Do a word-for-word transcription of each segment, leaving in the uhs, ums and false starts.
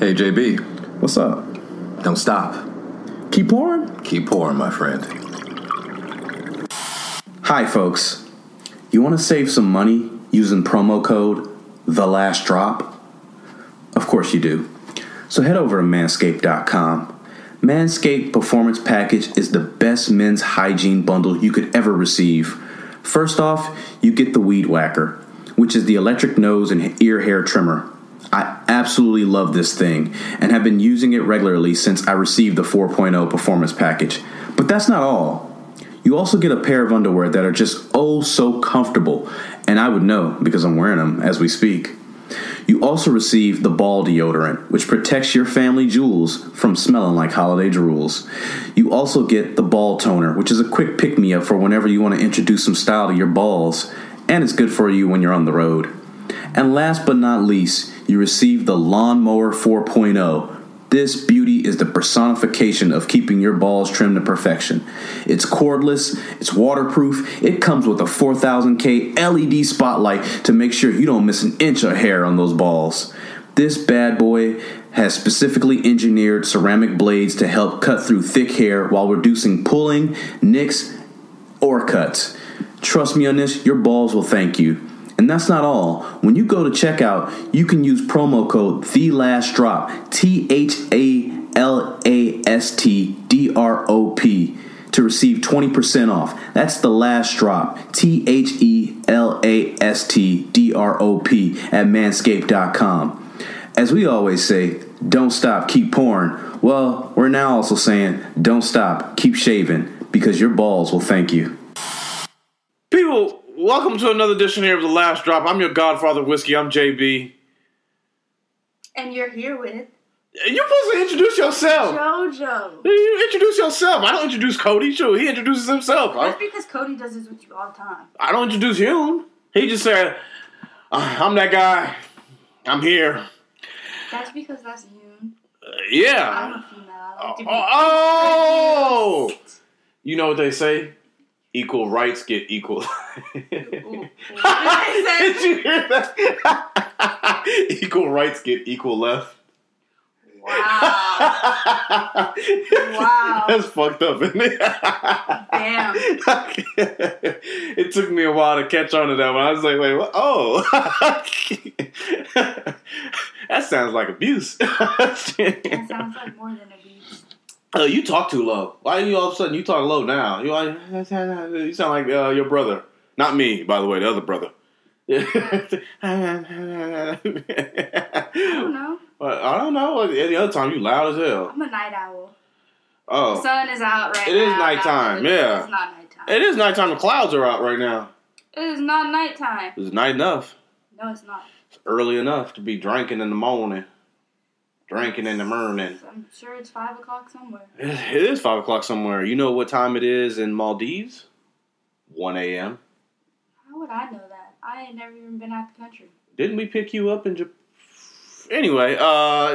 Hey, J B. What's up? Don't stop. Keep pouring? Keep pouring, my friend. Hi, folks. You want to save some money using promo code THELASTDROP? Of course you do. So head over to manscaped dot com. Manscaped Performance Package is the best men's hygiene bundle you could ever receive. First off, you get the Weed Whacker, which is the electric nose and ear hair trimmer. I absolutely love this thing and have been using it regularly since I received the four point oh Performance Package. But that's not all. You also get a pair of underwear that are just oh so comfortable, and I would know because I'm wearing them as we speak. You also receive the ball deodorant, which protects your family jewels from smelling like holiday drools. You also get the ball toner, which is a quick pick-me-up for whenever you want to introduce some style to your balls, and it's good for you when you're on the road. And last but not least, you receive the Lawnmower four point oh. This beauty is the personification of keeping your balls trimmed to perfection. It's cordless, it's waterproof, it comes with a four thousand K L E D spotlight to make sure you don't miss an inch of hair on those balls. This bad boy has specifically engineered ceramic blades to help cut through thick hair while reducing pulling, nicks, or cuts. Trust me on this, your balls will thank you. And that's not all. When you go to checkout, you can use promo code THELASTDROP, T H A L A S T D R O P, to receive twenty percent off. That's the last drop, T H E L A S T D R O P, at manscaped dot com. As we always say, don't stop, keep pouring. Well, we're now also saying, don't stop, keep shaving, because your balls will thank you. People, welcome to another edition here of The Last Drop. I'm your Godfather Whiskey. I'm J B. And you're here with... You're supposed to introduce yourself. JoJo. You introduce yourself. I don't introduce Cody. Sure, he introduces himself. That's because Cody does this with you all the time. I don't introduce him. He just said, uh, I'm that guy. I'm here. That's because that's you. Uh, yeah. I'm a female. I like to be oh! oh! You know what they say? Equal rights get equal. Ooh, ooh. Did you hear that? Equal rights get equal left. Wow. Wow. That's fucked up, isn't it? Damn. It took me a while to catch on to that one. I was like, wait, what? Oh. That sounds like abuse. That sounds like more than abuse. Oh, you talk too low. Why are you all of a sudden you talk low now? You like, you sound like uh, your brother. Not me, by the way, the other brother. I don't know. I don't know. Any other time you loud as hell. I'm a night owl. Oh, The sun is out right it now. is nighttime. Yeah, It's not nighttime. it is nighttime. The clouds are out right now. It is not nighttime. It's night enough. No, it's not. It's early enough to be drinking in the morning. Drinking in the morning. I'm sure it's five o'clock somewhere. It is five o'clock somewhere. You know what time it is in Maldives? one a.m. How would I know that? I ain't never even been out the country. Didn't we pick you up in Japan? Anyway, uh...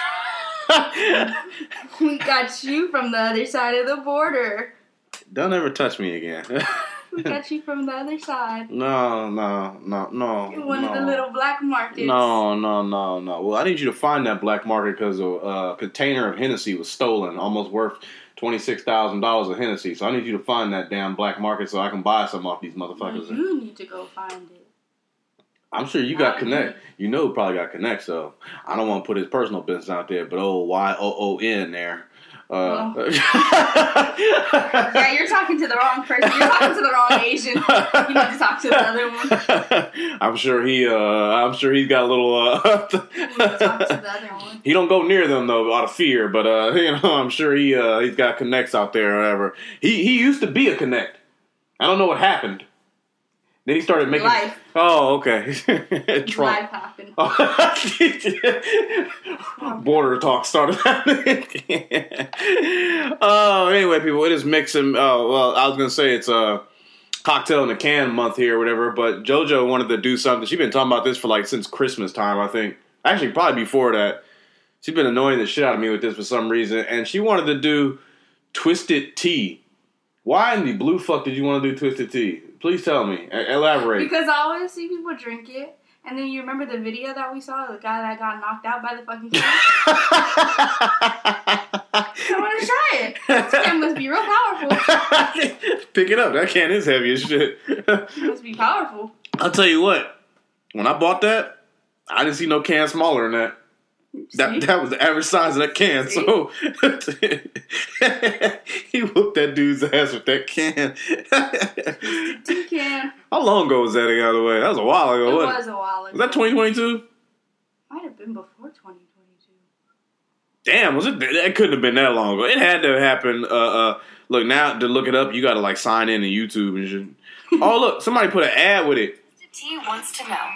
We got you from the other side of the border. Don't ever touch me again. We got you from the other side. No, no, no, no. In one no. of the little black markets. No, no, no, no. Well, I need you to find that black market because a uh, container of Hennessy was stolen, almost worth twenty-six thousand dollars of Hennessy. So I need you to find that damn black market so I can buy some off these motherfuckers. Well, you need to go find it. I'm sure you got I connect. agree. You know, probably got connect. So I don't want to put his personal business out there, but oh, Y O O N there. Uh, oh. Yeah, you're talking to the wrong person. You're talking to the wrong Asian. You need to talk to the other one. I'm sure he. Uh, I'm sure he's got a little. Uh, You need to talk to the other one. He don't go near them though, out of fear. But uh, you know, I'm sure he. Uh, he's got connects out there or whatever. He he used to be a connect. I don't know what happened. Then he started making. Life. Oh, okay. Trump. Life happened. Border talk started happening. Oh, anyway, people, it is mixing. Oh, well, I was gonna say it's a cocktail in a can month here, or whatever. But JoJo wanted to do something. She's been talking about this for like since Christmas time, I think. Actually, probably before that. She's been annoying the shit out of me with this for some reason, and she wanted to do twisted tea. Why in the blue fuck did you want to do twisted tea? Please tell me. Elaborate. Because I always see people drink it, And then you remember the video that we saw, the guy that got knocked out by the fucking can? I want to try it. This can must be real powerful. Pick it up. That can is heavy as shit. It must be powerful. I'll tell you what. When I bought that, I didn't see no can smaller than that. That that was the average size of that can. See? So he whooped that dude's ass with that can. Two can. How long ago was that, by the way? That was a while ago. It wasn't was a while ago. Was that twenty twenty-two? Might have been before twenty twenty-two. Damn, was it? That couldn't have been that long ago. It had to have happened. Uh, uh, look, now to look it up, you got to like sign in to YouTube and shit. Oh, look, somebody put an ad with it. T wants to know.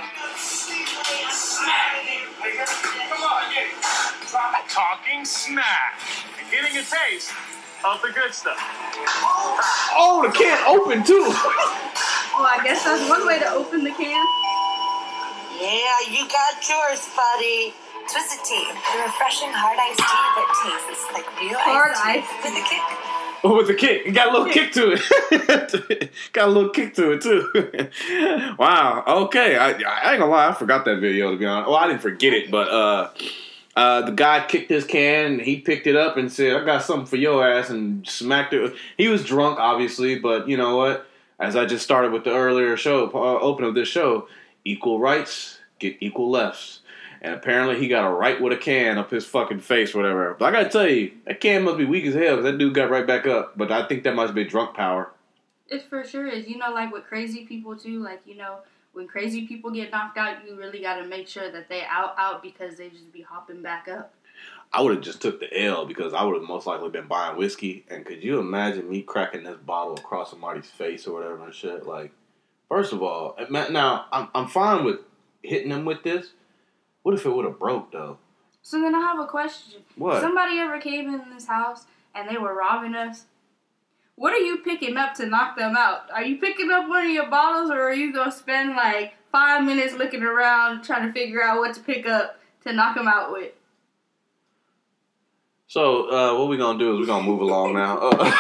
Talking snack. And getting a taste of the good stuff. Oh, the can open too. Well, I guess that's one way to open the can. Yeah, you got yours, buddy. Twisted Tea, the refreshing hard iced tea that tastes like real Hard iced tea iced with a kick. Oh, with the kick. It got a little kick to it. Got a little kick to it, too. Wow. Okay. I, I ain't gonna lie. I forgot that video, to be honest. Well, I didn't forget it, but uh, uh, the guy kicked his can, and he picked it up and said, I got something for your ass, and smacked it. He was drunk, obviously, but you know what? As I just started with the earlier show, uh, opening of this show, equal rights get equal lefts. And apparently he got a right with a can up his fucking face or whatever. But I gotta tell you, that can must be weak as hell because that dude got right back up. But I think that must be drunk power. It for sure is. You know, like with crazy people too, like, you know, when crazy people get knocked out, you really got to make sure that they out out because they just be hopping back up. I would have just took the L because I would have most likely been buying whiskey. And could you imagine me cracking this bottle across somebody's face or whatever and shit? Like, first of all, now I'm I'm fine with hitting them with this. What if it would have broke, though? So then I have a question. What? Somebody ever came in this house and they were robbing us? What are you picking up to knock them out? Are you picking up one of your bottles, or are you going to spend like five minutes looking around trying to figure out what to pick up to knock them out with? So, uh, what we're going to do is we're going to move along now. Uh,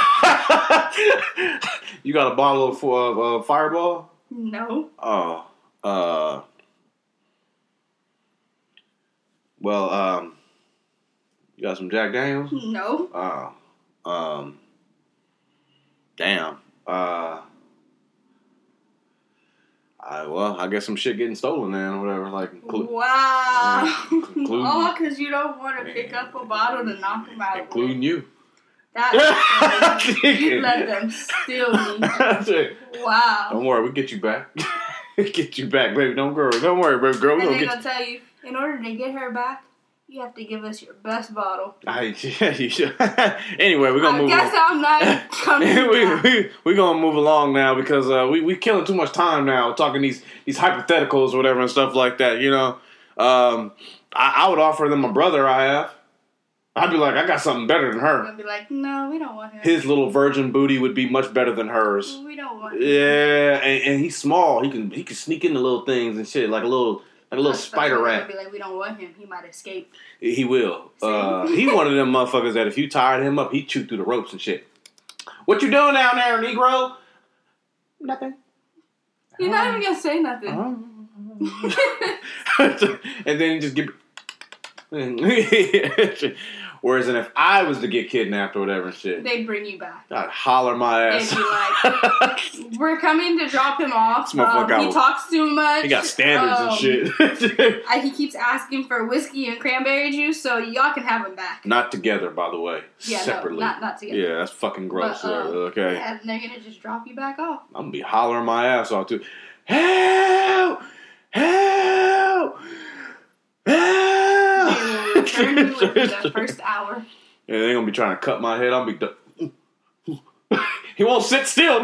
you got a bottle of uh, uh, Fireball? No. Oh. Uh... Well, um, you got some Jack Daniels? No. Oh, um, damn. Uh, I well, I guess some shit getting stolen then, or whatever. Like, inclu- wow. Yeah, including, All because you don't want to pick up a bottle to knock them out. including with. you. That you let them steal me. Wow. Don't worry, we get you back. Get you back, baby. Don't worry. Don't worry, baby girl. We And gonna they're get going to tell you, in order to get her back, you have to give us your best bottle. I, yeah, you should. Anyway, we're gonna I move. guess on. I'm not coming we, back. we, we're gonna move along now because uh, we we killing too much time now talking these these hypotheticals or whatever and stuff like that. You know, um, I, I would offer them a brother I have. I'd be like, I got something better than her. I'd be like, no, we don't want him. His little virgin booty would be much better than hers. We don't want him. Yeah, and, and he's small. He can he can sneak into little things and shit like a little. Like a little spider rat. I'd be like, we don't want him. He might escape. He will. Uh, he one of them motherfuckers that if you tied him up, he'd chew through the ropes and shit. What you doing down there, Negro? Nothing. You're not even gonna say nothing. And then you just give. Whereas, and if I was to get kidnapped or whatever and shit, They'd bring you back. I'd holler my ass. They'd be like, we're coming to drop him off. This motherfucker Um, he got- talks too much. He got standards Um, and shit. I, he keeps asking for whiskey and cranberry juice, so y'all can have him back. Not together, by the way. Yeah, Separately. no, not, not together. Yeah, that's fucking gross. But, um, there, okay. Yeah, and they're gonna just drop you back off. I'm gonna be hollering my ass off too. Help! Help! Help! They will return you within the first hour. Yeah, they're gonna be trying to cut my head. I'll be. Du- he won't sit still.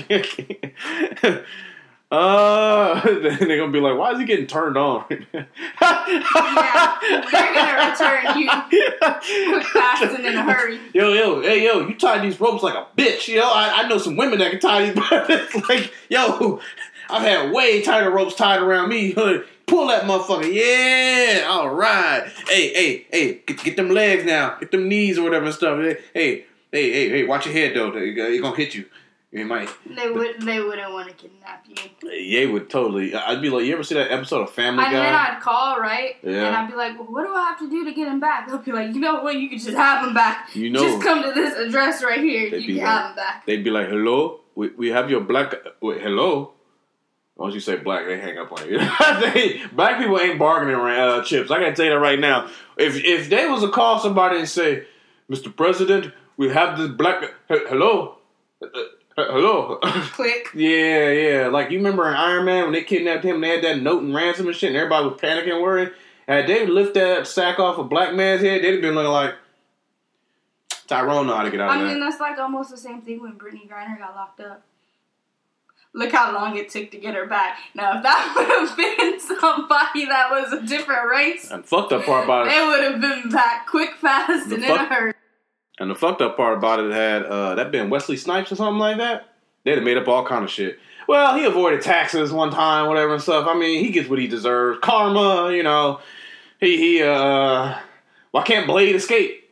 uh, they're gonna be like, "Why is he getting turned on?" Yeah, they're gonna return you quick, fast, and in a hurry. Yo, yo, hey, yo, you tie these ropes like a bitch. You know, I, I know some women that can tie these. But it's like, yo, I've had way tighter ropes tied around me. Pull that motherfucker. Yeah. All right. Hey, hey, hey. Get, get them legs now. Get them knees or whatever and stuff. Hey, hey, hey, hey, hey. Watch your head, though. They're going to hit you. You might. They would. They wouldn't want to kidnap you. Ye would totally. I'd be like, you ever see that episode of Family And Guy? then I'd call, right? Yeah. And I'd be like, well, what do I have to do to get him back? They'll be like, you know what? You can just have him back. You know. Just come to this address right here. They'd You be can like- have him back. They'd be like, hello, we we have your black. Wait, hello. Once you say black, they hang up on you. they, black people ain't bargaining uh, chips. I gotta tell you that right now. If if they was to call somebody and say, Mister President, we have this black. He- hello. Uh, Hello. Click. yeah, yeah. Like, you remember in Iron Man when they kidnapped him and they had that note and ransom and shit and everybody was panicking and worried? Had they lift that sack off a black man's head, they'd have been looking like, Tyrone know how to get out I of mean, that. that's like almost the same thing when Brittany Griner got locked up. Look how long it took to get her back. Now, if that would have been somebody that was a different race, And fucked up part about it. they would have been back quick, fast, The and fuck- in a hurry. And the fucked up part about it had uh, that been Wesley Snipes or something like that. They'd have made up all kind of shit. Well, he avoided taxes one time, whatever and stuff. I mean, he gets what he deserves. Karma, you know. He he. Uh, why can't Blade escape?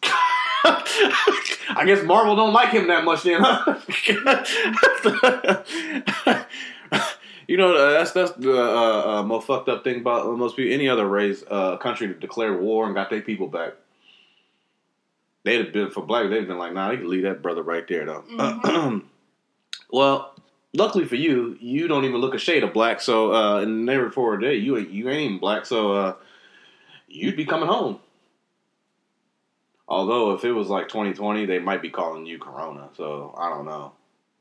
I guess Marvel don't like him that much then, huh? You know, uh, that's that's the uh, uh, most fucked up thing about most people. Any other race, uh, country that declared war and got their people back. They'd have been, for black, they'd have been like, nah, they can leave that brother right there, though. Mm-hmm. Well, luckily for you, you don't even look a shade of black, so, uh, and never for a day, you, you ain't even black, so, uh, you'd be coming home. Although, if it was like twenty twenty, they might be calling you Corona, so, I don't know.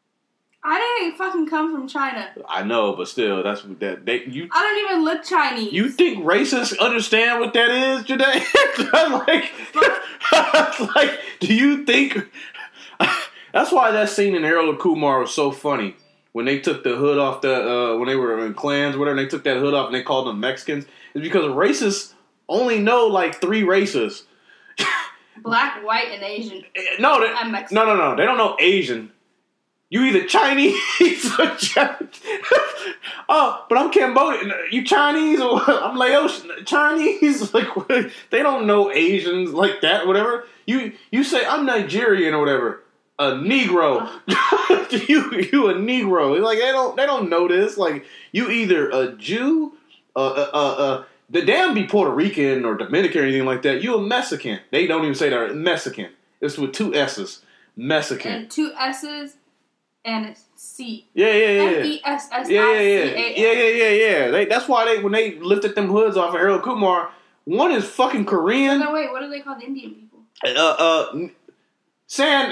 I didn't fucking come from China. I know, but still, that's, that, they, you, I don't even look Chinese. you think racists understand what that is, Janae? like, like, do you think? That's why that scene in Harold and Kumar was so funny when they took the hood off the uh, when they were in clans, whatever. And they took that hood off and they called them Mexicans. It's because racists only know like three races. Black, white, and Asian. No, they, I'm Mexican. no, no, no. They don't know Asian. You either Chinese or Chinese. Oh, but I'm Cambodian. You Chinese or I'm Laotian. Chinese? Like, they don't know Asians like that, whatever. You you say, I'm Nigerian or whatever. A Negro. you you a Negro. Like, they don't they don't know this. Like, you either a Jew, uh, uh, uh, uh, the damn be Puerto Rican or Dominican or anything like that. You a Mexican. They don't even say they're Mexican. It's with two S's. Mexican. And two S's. And a C. Yeah, yeah, yeah. M E S S I C A Yeah, N. yeah, yeah, yeah, yeah, yeah, yeah. They, that's why they when they lifted them hoods off of Harold Kumar, one is fucking Korean. No, wait, what do they call the Indian people? Uh, uh, sand.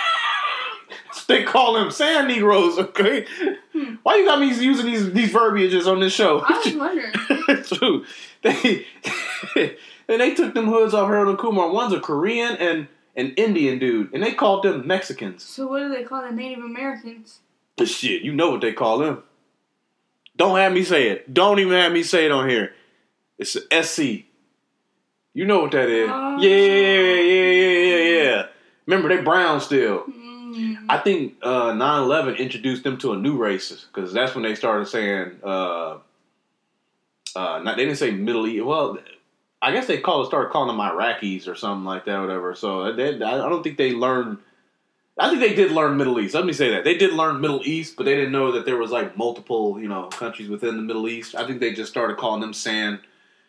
They call them sand Negroes. Okay, Hmm. why you got me using these these verbiages on this show? I was wondering. True. They and they took them hoods off Harold Kumar. One's a Korean and an Indian dude, and they called them Mexicans. So what do they call the Native Americans? But shit, you know what they call them. Don't have me say it. Don't even have me say it on here. It's S C. You know what that is. Oh. Yeah, yeah, yeah, yeah, yeah. Remember, they brown still. Mm. I think uh, nine eleven introduced them to a new race, because that's when they started saying, uh, uh, not, they didn't say Middle East. Well, I guess they call started calling them Iraqis or something like that, whatever. So they, I don't think they learned. I think they did learn Middle East. Let me say that they did learn Middle East, but they didn't know that there was like multiple, you know, countries within the Middle East. I think they just started calling them sand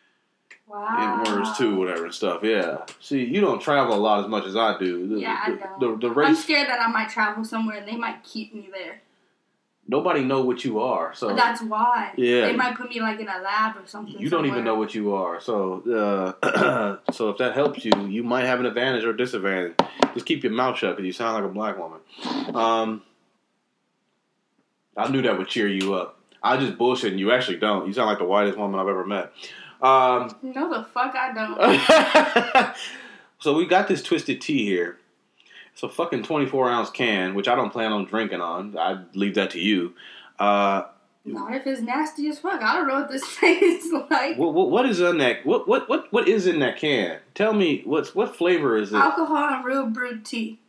Wow. in words too, whatever and stuff. Yeah. See, you don't travel a lot as much as I do. The, Yeah, I the, don't. The, the I'm race. scared that I might travel somewhere and they might keep me there. Nobody know what you are, so That's why. Yeah. They might put me like in a lab or something. you don't even somewhere. know what you are. So, uh, so if that helps you, you might have an advantage or disadvantage. Just keep your mouth shut because you sound like a black woman. Um, I knew that would cheer you up. I just bullshitting. You actually don't. You sound like the whitest woman I've ever met. Um, No, the fuck I don't. so we got this twisted tea here. It's a fucking twenty-four ounce can, which I don't plan on drinking on. I'd leave that to you. Uh, Not if it's nasty as fuck. I don't know what this tastes like. what, what, what is in that? What, what, what, what is in that can? Tell me, what's what flavor is it? Alcohol and real brewed tea.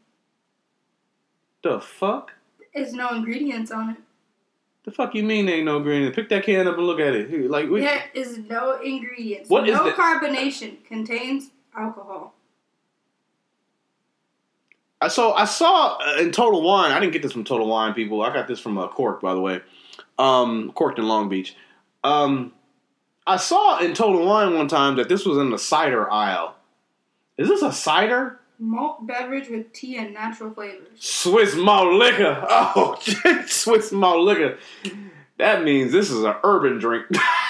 The fuck? There's no ingredients on it. The fuck you mean there ain't no ingredient? Pick that can up and look at it. Here, like, we, There is no ingredients. What is no the- carbonation. Contains alcohol. I so I saw uh, in Total Wine. I didn't get this from Total Wine, people. I got this from uh, Cork, by the way. Um, Corked in Long Beach. Um, I saw in Total Wine one time that this was in the cider aisle. Is this a cider? Malt beverage with tea and natural flavors. Swiss malt liquor. Oh, Swiss malt liquor. That means this is an urban drink.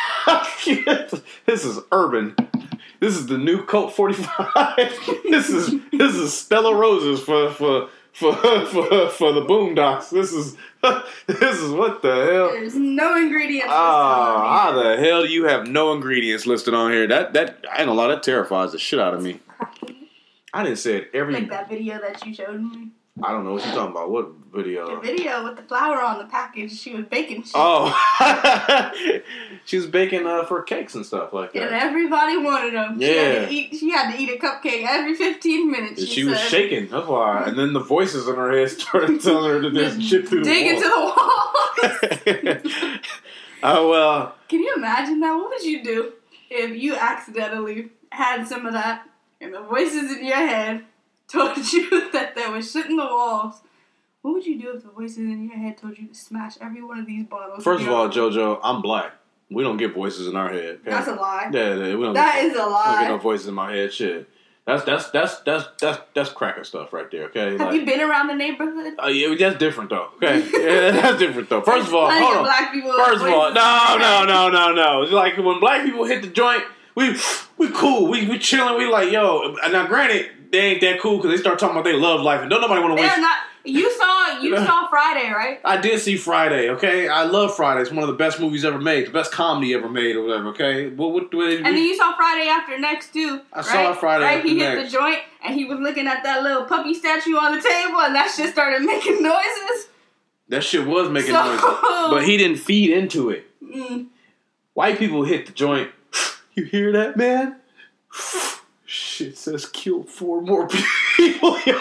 This is urban. This is the new Colt forty-five. This is this is Stella Roses for for for for, for the Boondocks. This is this is what the hell? There's no ingredients. Oh, how the hell do you have no ingredients listed on here? That that I ain't gonna lie, that terrifies the shit out of me. I didn't say it every. Like that video that you showed me. I don't know what you're talking about. What video? The video with the flour on the package. She was baking shit. Oh, she was baking uh, for cakes and stuff like that. And everybody wanted them. Yeah. She had to eat, she had to eat a cupcake every fifteen minutes. She, She, was said. shaking. That's why. And then the voices in her head started telling her to just shit through the Dig wall. into the wall. Oh well. Can you imagine that? What would you do if you accidentally had some of that and the voices in your head told you that there was shit in the walls? What would you do if the voices in your head told you to smash every one of these bottles? First of together? all, JoJo, I'm black. We don't get voices in our head. Okay? That's a lie. Yeah, yeah, we don't. That get, is a I don't lie. get no voices in my head. Shit. That's that's that's that's that's that's cracker stuff right there. Okay. Have like, you been around the neighborhood? Oh yeah, that's different though. Okay, yeah, that's different though. First of all, Plenty hold of on. black people with First of all, voices no, in no, their head. no, no, no. It's like when black people hit the joint, we we cool, we we chilling, we like yo. Now, granted, they ain't that cool because they start talking about they love life and don't nobody want to waste. They're not. You saw you saw Friday, right? I did see Friday. Okay, I love Friday. It's one of the best movies ever made, the best comedy ever made, or whatever. Okay, what what? what And then you saw Friday After Next too. I right? saw Friday right? After He Next. hit the joint and he was looking at that little puppy statue on the table, and that shit started making noises. that shit was making So- noise, but he didn't feed into it. Mm. White people hit the joint. You hear that, man? Shit says kill four more people, yo.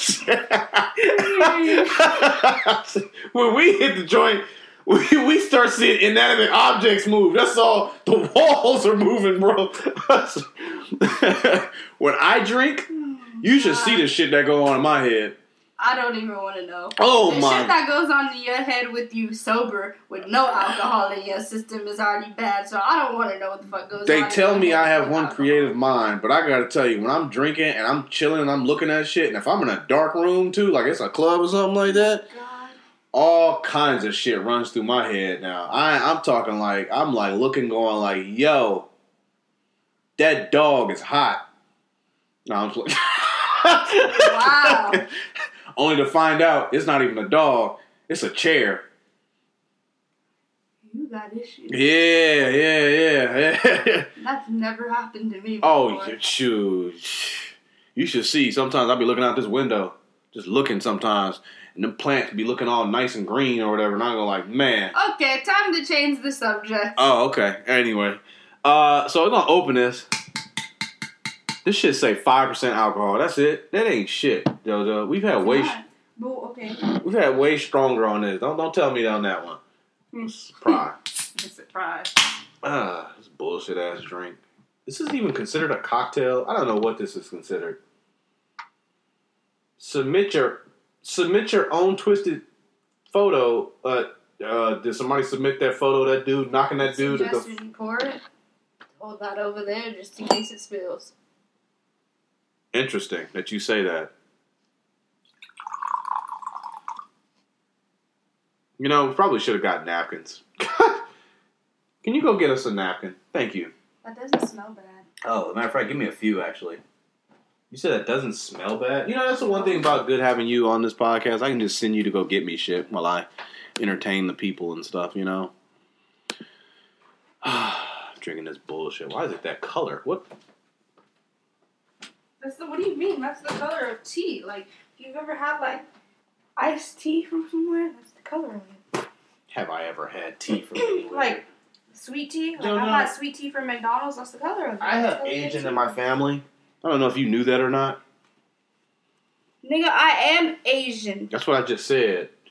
When we hit the joint, we, we start seeing inanimate objects move. That's all. The walls are moving, bro. When I drink, you should see the shit that go on in my head. I don't even want to know. Oh the my. shit that goes on in your head with you sober, with no alcohol in your system, is already bad. So I don't want to know what the fuck goes They on. tell in me your I head have with one alcohol. creative mind, but I gotta tell you, when I'm drinking and I'm chilling and I'm looking at shit, and if I'm in a dark room too, like it's a club or something like that, God. all kinds of shit runs through my head now. I, I'm talking like, I'm like looking, going like, yo, that dog is hot. No, I'm just Wow. Only to find out it's not even a dog, it's a chair. You got issues. Yeah, yeah, yeah, yeah. That's never happened to me before. Oh, you- shoot. You should see. Sometimes I'll be looking out this window, just looking sometimes, and the plants be looking all nice and green or whatever, and I go like, man. Okay, time to change the subject. Oh, okay. Anyway. Uh, so we're going to open this. This shit say five percent alcohol. That's it. That ain't shit, JoJo. We've had way, God. Well, okay. we've had way stronger on this. Don't don't tell me on that one. Hmm. Surprise. I'm surprised. Ah, this bullshit ass drink. This isn't even considered a cocktail. I don't know what this is considered. Submit your submit your own twisted photo. Uh, uh, did somebody submit that photo of that dude knocking that dude at Suggested the? you pour it. Hold that over there just in case it spills. Interesting that you say that. You know, we probably should have got napkins. Can you go get us a napkin? Thank you. That doesn't smell bad. Oh, as a matter of fact, give me a few, actually. You said that doesn't smell bad? You know, that's the one thing about good having you on this podcast. I can just send you to go get me shit while I entertain the people and stuff, you know? Drinking this bullshit. Why is it that color? What? That's the, what do you mean? That's the color of tea. Like, if you've ever had, like, iced tea from somewhere, that's the color of it. Have I ever had tea from anywhere? Like, sweet tea? Like, No, I've no. had sweet tea from McDonald's, that's the color of it. I have That's the color of Asian tea. in my family. I don't know if you knew that or not. Nigga, I am Asian. That's what I just said.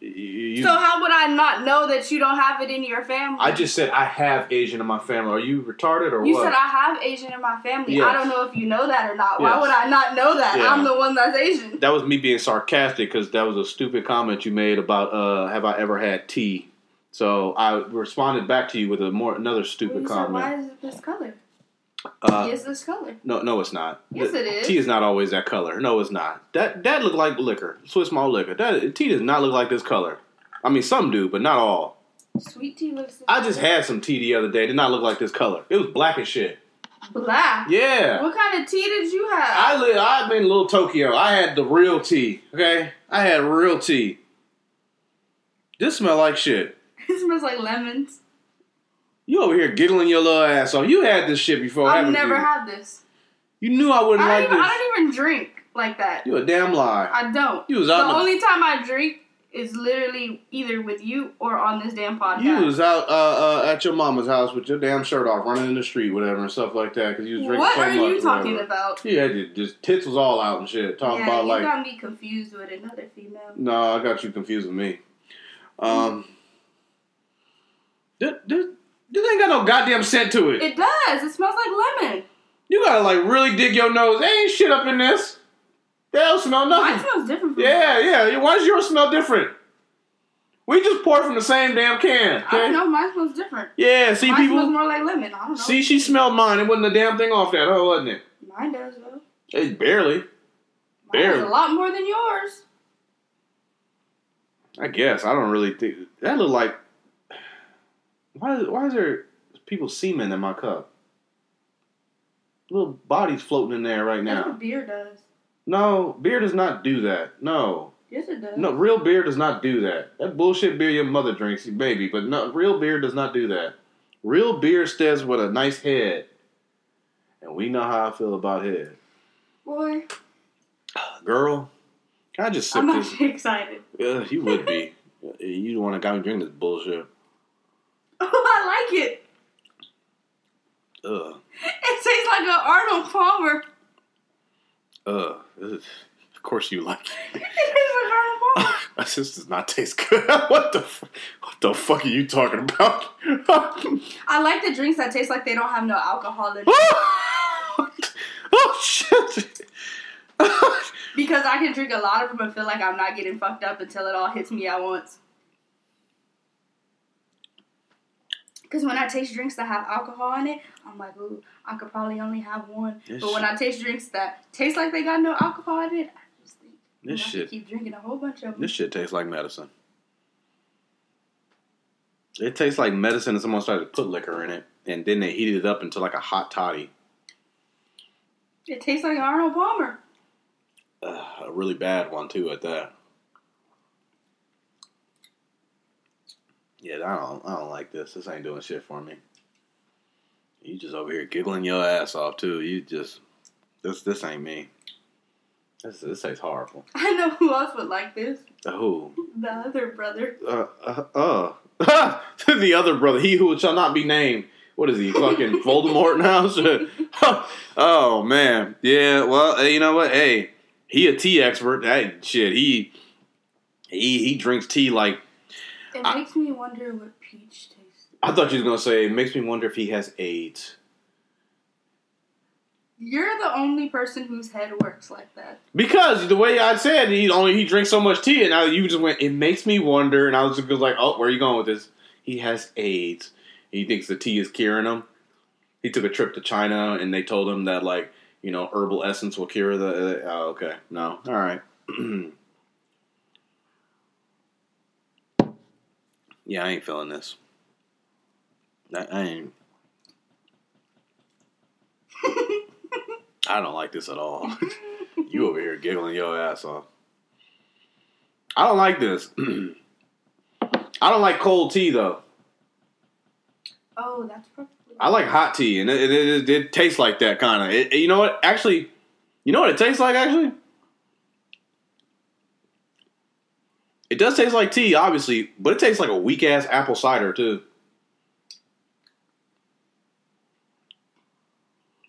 You, you, So how would I not know that you don't have it in your family? I just said I have Asian in my family. Are you retarded or You what? said I have Asian in my family. Yes. I don't know if you know that or not. Why Yes. would I not know that? Yeah. I'm the one that's Asian. That was me being sarcastic because that was a stupid comment you made about uh, have I ever had tea? So I responded back to you with a more another stupid Well, you said, comment. why is it this color? Uh, Yes, this color. No, no, it's not. Yes, The- it is. Tea is not always that color. No, it's not. That that look like liquor, Swiss malt liquor. That tea does not look like this color. I mean, some do, but not all. Sweet tea looks. I just had some tea the other day. It did not look like this color. It was black as shit. black. Yeah. What kind of tea did you have? I live. I've been in Little Tokyo. I had the real tea. Okay, I had real tea. This smell like shit. It smells like lemons. You over here giggling your little ass off. You had this shit before, I've haven't never you? had this. You knew I wouldn't I like don't, even, this. I don't even drink like that. You a damn lie. I don't. You was the out in the- only time I drink is literally either with you or on this damn podcast. You was out uh, uh, at your mama's house with your damn shirt off, running in the street, whatever, and stuff like that, because you was drinking what so are much. you talking whatever. about? Yeah, just, just tits was all out and shit. Talking yeah, about you like, got me confused with another female. no, I got you confused with me. Um, this, this, this ain't got no goddamn scent to it. It does. It smells like lemon. You gotta like really dig your nose. There ain't shit up in this. They don't smell Mine nothing. smells different from Yeah, yeah. Why does yours smell different? We just poured from the same damn can. I Okay? don't know. Mine smells different. Yeah, see Mine people. smells more like lemon. I don't know. See, she smelled mine. It wasn't a damn thing off that, huh, wasn't it? Mine does though. It barely. Mine Barely. is a lot more than yours. I guess I don't really think that look like. Why? Why is there people semen in my cup? Little bodies floating in there right That's now. what beer does. No, beer does not do that. No, Yes, it does. no, real beer does not do that. That bullshit beer your mother drinks, maybe, but no, real beer does not do that. Real beer stays with a nice head, and we know how I feel about head. Boy, Girl, can I just sip I'm this? actually excited. Yeah, you would be. You the one that got me drinking this bullshit. Oh, I like it. Ugh. It tastes like an Arnold Palmer. Ugh. Ugh. Of course you like it. It tastes like Arnold Palmer. This does not taste good. What the f- what the fuck are you talking about? I like the drinks that taste like they don't have no alcohol in it. Oh shit. Because I can drink a lot of them and feel like I'm not getting fucked up until it all hits me at once. Because when I taste drinks that have alcohol in it, I'm like, ooh, I could probably only have one. This but when shit- I taste drinks that taste like they got no alcohol in it, I just think This I shit- could keep drinking a whole bunch of them. This shit tastes like medicine. It tastes like medicine and someone started to put liquor in it and then they heated it up into like a hot toddy. It tastes like Arnold Palmer. Uh, a really bad one too at that. Yeah, I don't I don't like this. This ain't doing shit for me. You just over here giggling your ass off too. You just this this ain't me. This this tastes horrible. I know who else would like this. Who? The other brother. Uh uh, uh. The other brother, he who shall not be named. What is he, fucking Voldemort now? Oh man, yeah. Well, hey, you know what? Hey, he a tea expert. That shit. He he he drinks tea like. It I- makes me wonder what peach tastes like. I thought you was gonna say. It makes me wonder if he has AIDS. You're the only person whose head works like that. Because the way I said, he only he drinks so much tea, and now you just went. It makes me wonder, and I was just like, oh, where are you going with this? He has AIDS. He thinks the tea is curing him. He took a trip to China, and they told him that, like, you know, herbal essence will cure the. Uh, oh, okay, no, all right. Yeah, I ain't feeling this. I, I ain't. I don't like this at all. You over here giggling your ass off. I don't like this. I don't like cold tea though. Oh, that's probably. I like hot tea, and it, it, it, it tastes like that kind of. It, you know what? Actually, you know what it tastes like. Actually, it does taste like tea, obviously, but it tastes like a weak ass apple cider too.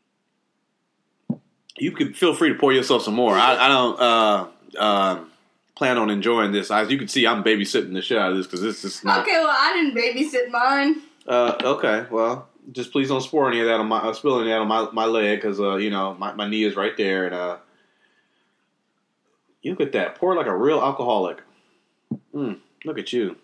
You can feel free to pour yourself some more. I, I don't. Uh, uh, plan on enjoying this. As you can see, I'm babysitting the shit out of this because this is not. Okay, well, I didn't babysit mine. Uh, okay, well, just please don't pour any of that on my, uh, spill any of that on my, my leg because, uh, you know, my, my knee is right there. And, uh, you look at that. Pour like a real alcoholic. Mm, look at you.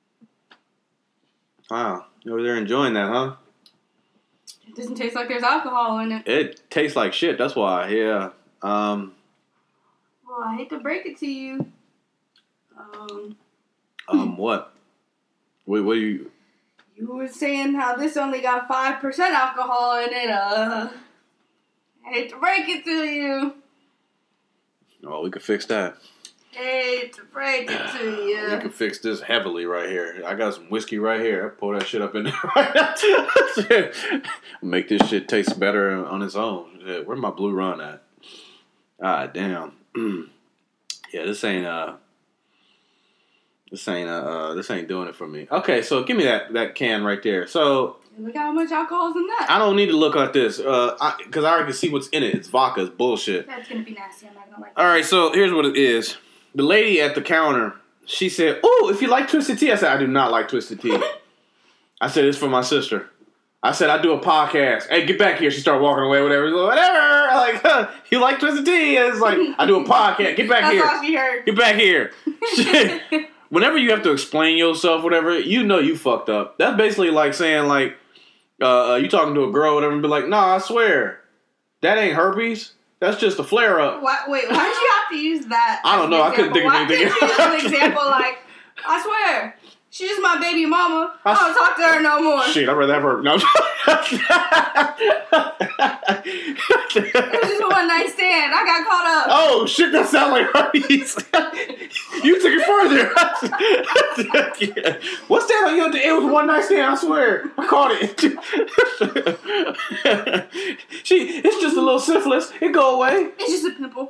Wow. You over there enjoying that, huh? It doesn't taste like there's alcohol in it. It tastes like shit. That's why, yeah. Um, well, I hate to break it to you. Um, um, what? What, what do you... You were saying how this only got five percent alcohol in it. Uh, I hate to break it to you. Oh, we could fix that. Hate to break it to you. We can fix this heavily right here. I got some whiskey right here. I pour that shit up in there right now. Make this shit taste better on its own. Yeah, where's my blue run at? Ah, damn. Yeah, this ain't uh, this ain't uh, uh, this ain't doing it for me. Okay, so give me that that can right there. So look how much alcohol's in that. I don't need to look at this, uh, because I, I already can see what's in it. It's vodka. It's bullshit. That's gonna be nasty. I'm not gonna like. All right, so here's what it is. The lady at the counter, she said, "Oh, if you like Twisted Tea," I said, "I do not like Twisted Tea." I said, "It's for my sister." I said, "I do a podcast." Hey, get back here. She started walking away, whatever. Like, whatever. Like, huh, you like Twisted Tea? And it's like, I do a podcast. Get back That's here. all she heard. Get back here. Shit. Whenever you have to explain yourself, whatever, you know you fucked up. That's basically like saying, like, uh, uh, you talking to a girl, whatever, and be like, "Nah, I swear, that ain't herpes. That's just a flare up." Why, wait, why did you have to use that? I don't know. I couldn't think of why anything. Why couldn't you use an example like, I swear, she's just my baby mama. I don't talk to her no more. Shit, I'd rather have her. No. It was just a one night stand. I got caught up. Oh, shit, that sounds like herpes. You took it further. What's that on your? It was a one night stand, I swear. I caught it. She, it's just a little syphilis. It go away. It's just a pimple.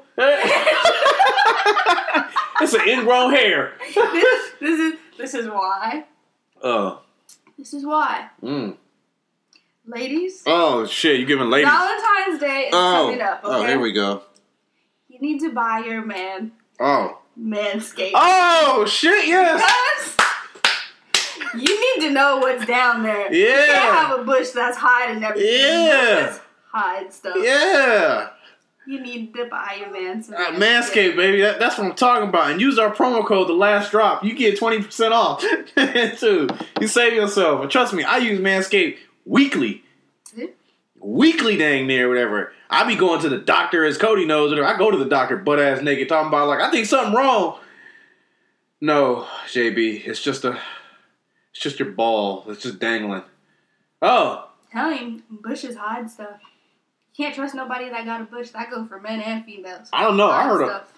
It's an ingrown hair. this, this is this is why. Oh. This is why. Mm. Ladies. Oh, shit, you giving ladies. Valentine's Day is oh. coming up, okay? Oh, here we go. You need to buy your man Oh. Manscaped. Oh, shit, yes. Because you need to know what's down there. Yeah. You can't have a bush that's hiding everything. Yeah. Bushes hide stuff. Yeah. You need to buy your man some Uh, Manscaped, baby. That, that's what I'm talking about. And use our promo code, The Last Drop. You get twenty percent off, too. You save yourself. And trust me, I use Manscaped weekly. See? Weekly dang near, whatever. I be going to the doctor, as Cody knows, whatever. I go to the doctor butt-ass naked, talking about, like, I think something wrong. No, J B. It's just a... It's just your ball. It's just dangling. Oh. Tell him, bushes hide stuff. You can't trust nobody that got a bush. That go for men and females. I don't know. I Hide heard of... stuff.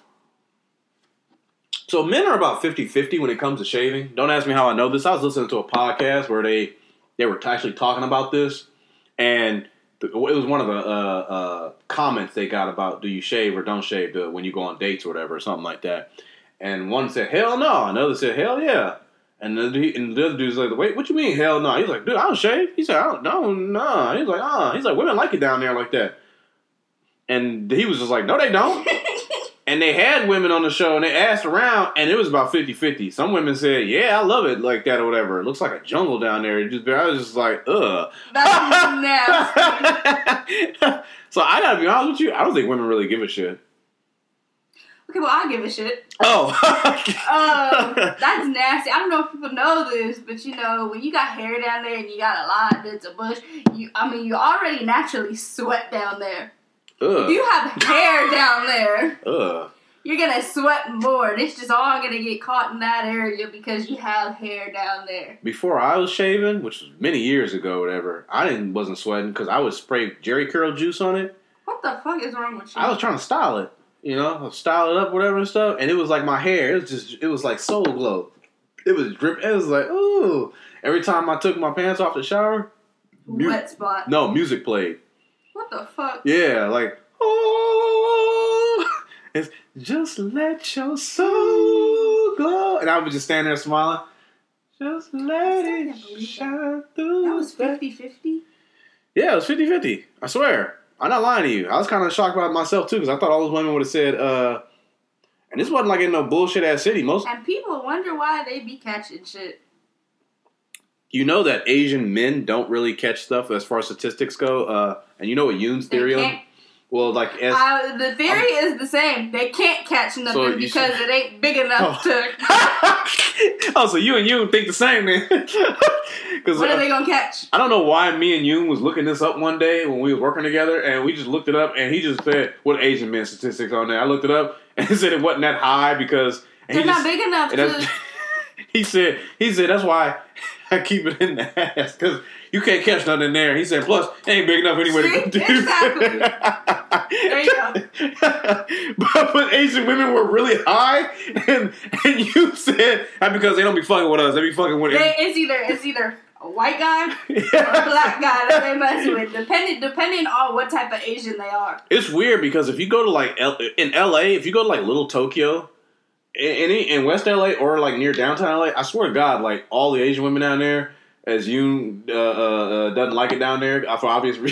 So men are about fifty-fifty when it comes to shaving. Don't ask me how I know this. I was listening to a podcast where they they were actually talking about this, and it was one of the uh, uh, comments they got about, do you shave or don't shave when you go on dates or whatever, or something like that. And one said, hell no. Another said, hell yeah. And the, and the other dude's like, wait, what you mean, hell no? He's like, dude, I don't shave. He said, I don't, no, no. He's like, ah. He's like, women like it down there like that. And he was just like, no, they don't. And they had women on the show, and they asked around, and it was about fifty-fifty. Some women said, yeah, I love it like that or whatever. It looks like a jungle down there. It just, I was just like, ugh. That's nasty. So I gotta be honest with you, I don't think women really give a shit. Okay, well, I give a shit. Oh. um, that's nasty. I don't know if people know this, but you know, when you got hair down there and you got a lot that's a bush, you, I mean, you already naturally sweat down there. Ugh. If you have hair down there, Ugh. you're gonna sweat more. It's just all gonna get caught in that area because you have hair down there. Before I was shaving, which was many years ago, whatever, I didn't wasn't sweating because I would spray Jerry curl juice on it. What the fuck is wrong with you? I was trying to style it, you know, style it up, whatever and stuff, and it was like my hair. It was just, it was like soul glow. It was drip. It was like, ooh. Every time I took my pants off the shower, mu- wet spot. No, music played. What the fuck? Yeah, like, oh, it's just let your soul glow. And I would just stand there smiling. Just let it shine through. That was fifty-fifty? Yeah, it was fifty-fifty. I swear. I'm not lying to you. I was kind of shocked about myself, too, because I thought all those women would have said, uh, And this wasn't like in no bullshit ass city. Most And people wonder why they be catching shit. You know that Asian men don't really catch stuff as far as statistics go. Uh, and you know what Yoon's theory They on? can't- Well, like as Uh, the theory is the same. They can't catch nothing So you because should- it ain't big enough Oh. to. oh, so you and Yoon think the same, man? Because What are they gonna catch? I don't know why me and Yoon was looking this up one day when we were working together, and we just looked it up, and he just said, "What Asian men statistics on there?" I looked it up, and he said it wasn't that high because and They're he not just- big enough and that's- to. he said, "He said that's why I keep it in the ass because you can't catch nothing in there." He said, "Plus, it ain't big enough anyway to See? go do." Exactly. There you go. but, but Asian women were really high, and and you said that because they don't be fucking with us, they be fucking with. They, it's either it's either a white guy or a black guy that they mess with, depending depending on what type of Asian they are. It's weird because if you go to like L- in L A, if you go to like Little Tokyo, in in West L A or like near downtown L A, I swear to God, like all the Asian women down there, as you uh, uh, uh, doesn't like it down there for obvious reasons.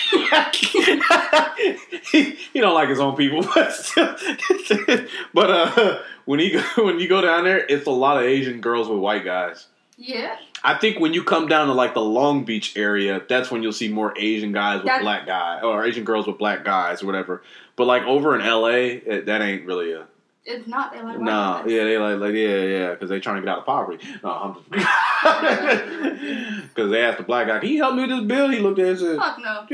he, he don't like his own people, but still, but uh, when he go, when you go down there, it's a lot of Asian girls with white guys. Yeah. I think when you come down to like the Long Beach area, that's when you'll see more Asian guys with That- black guys or Asian girls with black guys or whatever. But like over in L A, it, that ain't really a It's not. They like white no. guys. Yeah, they like like yeah yeah because they trying to get out of poverty. No, I'm just because they asked the black guy, "Can you help me with this bill?" He looked at it and said, Fuck no.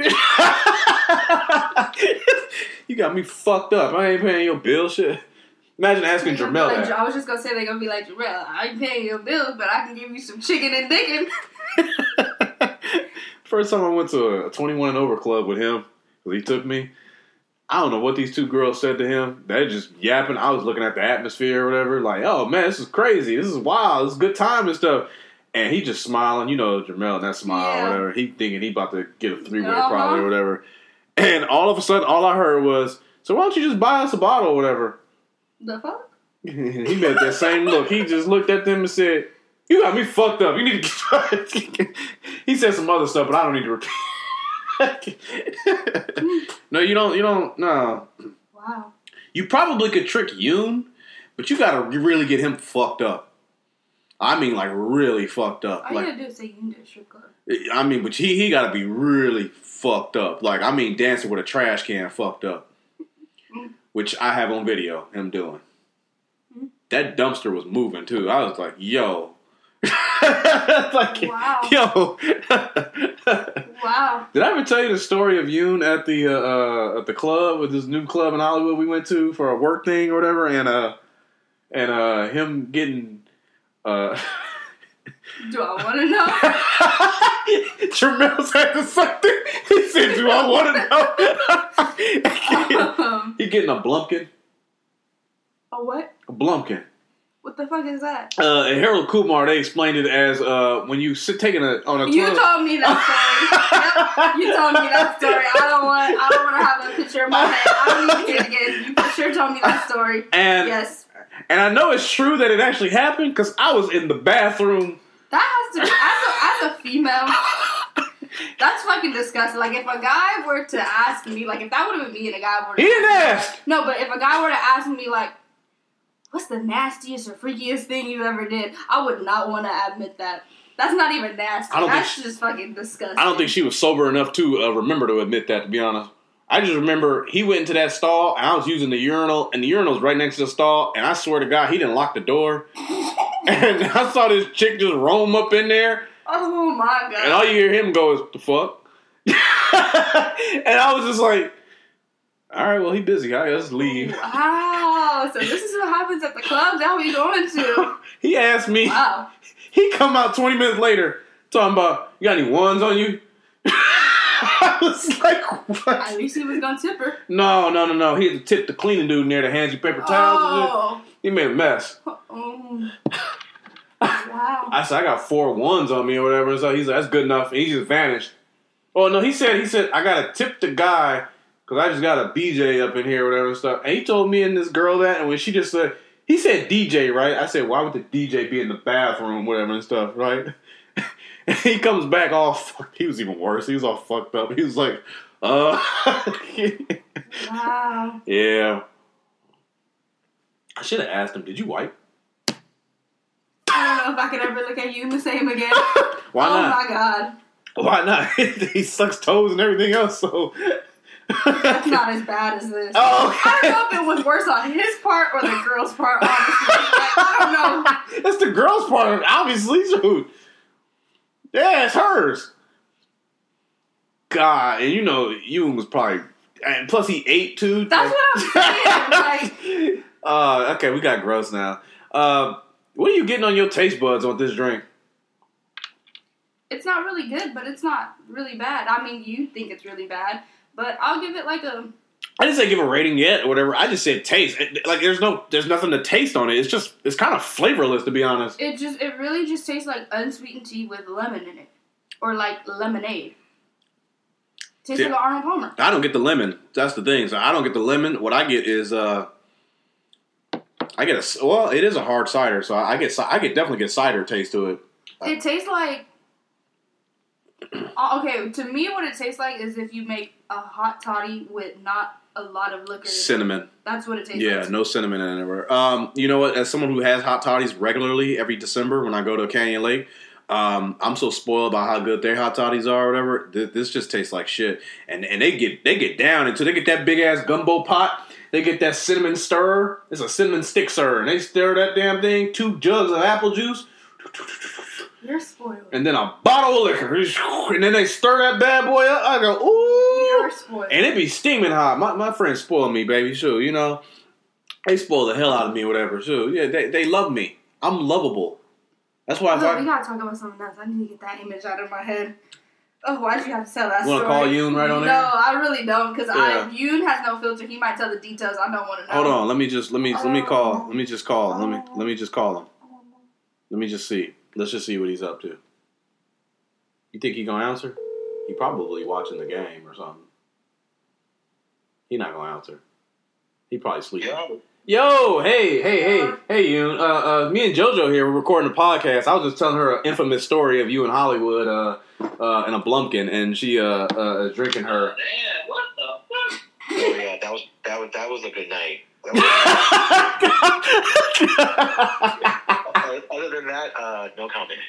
"You got me fucked up. I ain't paying your bill." Shit. Imagine asking They're gonna be Jermel like, that. I was just gonna say they're gonna be like, Jarrell, I ain't paying your bills, but I can give you some chicken and dickin'. First time I went to a twenty-one and over club with him, because he took me, I don't know what these two girls said to him. They just yapping. I was looking at the atmosphere or whatever, like, oh man, this is crazy. This is wild. This is good time and stuff. And he just smiling, you know, Jermel and that smile Yeah. or whatever. He thinking he about to get a three-way Uh-huh. probably or whatever. And all of a sudden, all I heard was, so why don't you just buy us a bottle or whatever? The fuck? He made that same look. He just looked at them and said, "You got me fucked up. You need to get." He said some other stuff, but I don't need to repeat. No, you don't. You don't. No, Wow. you probably could trick Yoon, but you gotta really get him fucked up. I mean, like really fucked up. All you Like, gotta do is say you can do a strip club. I mean, but he he gotta be really fucked up. Like, I mean, dancing with a trash can fucked up, which I have on video him doing. That dumpster was moving too. I was like, yo. like, Wow. yo. Wow. Did I ever tell you the story of Yoon at the uh, uh, at the club with this new club in Hollywood we went to for a work thing or whatever, and uh and uh him getting uh Do I want to know? Jermel said the something. He said, "Do I want to know?" um, He getting a Blumpkin. a what? A Blumpkin. What the fuck is that? Uh, and Harold Kumar, they explained it as uh, when you sit taking a on a You tour. told me that story. Yep, you told me that story. I don't want. I don't want to have that picture in my head. I don't need to hear it again. You for sure told me that story. and Yes, and I know it's true that it actually happened because I was in the bathroom. that has to be as a, as a female. That's fucking disgusting. Like if a guy were to ask me, like if that would have been me and a guy were to He didn't ask ask. me, no, but if a guy were to ask me like, what's the nastiest or freakiest thing you ever did? I would not want to admit that. That's not even nasty. I don't think That's she- just fucking disgusting. I don't think she was sober enough to uh, remember to admit that. To be honest, I just remember he went into that stall and I was using the urinal, and the urinal's right next to the stall. And I swear to God, he didn't lock the door. And I saw this chick just roam up in there. Oh my god. And all you hear him go is, "The fuck?" And I was just like, all right, well, he busy. I guess leave. Wow. So this is what happens at the clubs that we going to. He asked me, Wow. he come out twenty minutes later talking about, "You got any ones on you?" I was like, At what? least he was gonna tip her. No, no, no, no. He had to tip the cleaning dude in there that hands you paper towels and shit. Oh. He made a mess. Um, wow. I said, "I got four ones on me or whatever." So he's like, "That's good enough." And he just vanished. Oh, no, he said, he said, "I got to tip the guy because I just got a B J up in here or whatever and stuff." And he told me and this girl that, and when she just said, he said D J, right? I said, "Why would the D J be in the bathroom, whatever and stuff," right? And he comes back all fucked. He was even worse. He was all fucked up. He was like, uh. Wow. Yeah. I should have asked him, did you wipe? I don't know if I could ever look at you the same again. Why oh not? my god. Why not? He sucks toes and everything else, so... That's not as bad as this. Oh, okay. I don't know if it was worse on his part or the girl's part, honestly. Like, I don't know. That's the girl's part, obviously. Shoot. Yeah, it's hers. God, and you know, Ewan was probably... And plus he ate, too. That's what I'm saying. Like, uh, okay, we got gross now. Uh, what are you getting on your taste buds on this drink? it's not really good, but it's not really bad. I mean, you think it's really bad, but I'll give it like a... I didn't say give a rating yet or whatever. I just said taste. It, like there's no, there's nothing to taste on it. It's just, it's kind of flavorless to be honest. It just, it really just tastes like unsweetened tea with lemon in it, or like lemonade. Tastes See, like an Arnold Palmer. I don't get the lemon. That's the thing. So I don't get the lemon. What I get is, uh, I get a well. It is a hard cider, so I get, I get definitely get cider taste to it. It tastes like. Uh, okay, to me, what it tastes like is if you make a hot toddy with not a lot of liquor. Cinnamon. That's what it tastes Yeah, like. no cinnamon in it. Um, you know what? As someone who has hot toddies regularly every December when I go to Canyon Lake, um, I'm so spoiled by how good their hot toddies are or whatever. This, this just tastes like shit. And and they get they get down into they get that big ass gumbo pot. They get that cinnamon stir. It's a cinnamon stick stir, and they stir that damn thing. Two jugs of apple juice. You're spoiled. And then a bottle of liquor. And then they stir that bad boy up. I go, ooh. You're spoiled. And it be steaming hot. My my friends spoil me, baby. Sure, you know. They spoil the hell out of me, whatever. Sure, yeah, they, they love me. I'm lovable. That's why if Look, I... we gotta talk about something else. I need to get that image out of my head. Oh, why did you have to tell that You story? want to call Yoon right on no, there? No, I really don't, because Yeah. I Yoon has no filter. He might tell the details. I don't want to know. Hold on. Let me just... Let me let me call. Let me just call. Let me let me just call him. Let me just see. Let's just see what he's up to. You think he gonna answer? He probably watching the game or something. He not gonna answer. He probably sleeping. Yo. Yo, hey, hey, hey, hey, Yoon. Uh, uh, me and JoJo here. We're recording a podcast. I was just telling her an infamous story of you in Hollywood, uh, uh, in a Blumpkin, and she uh, uh, is drinking her. Man, what the fuck? Oh yeah, that was that was that was a good night. That was, other than that, uh, no comment.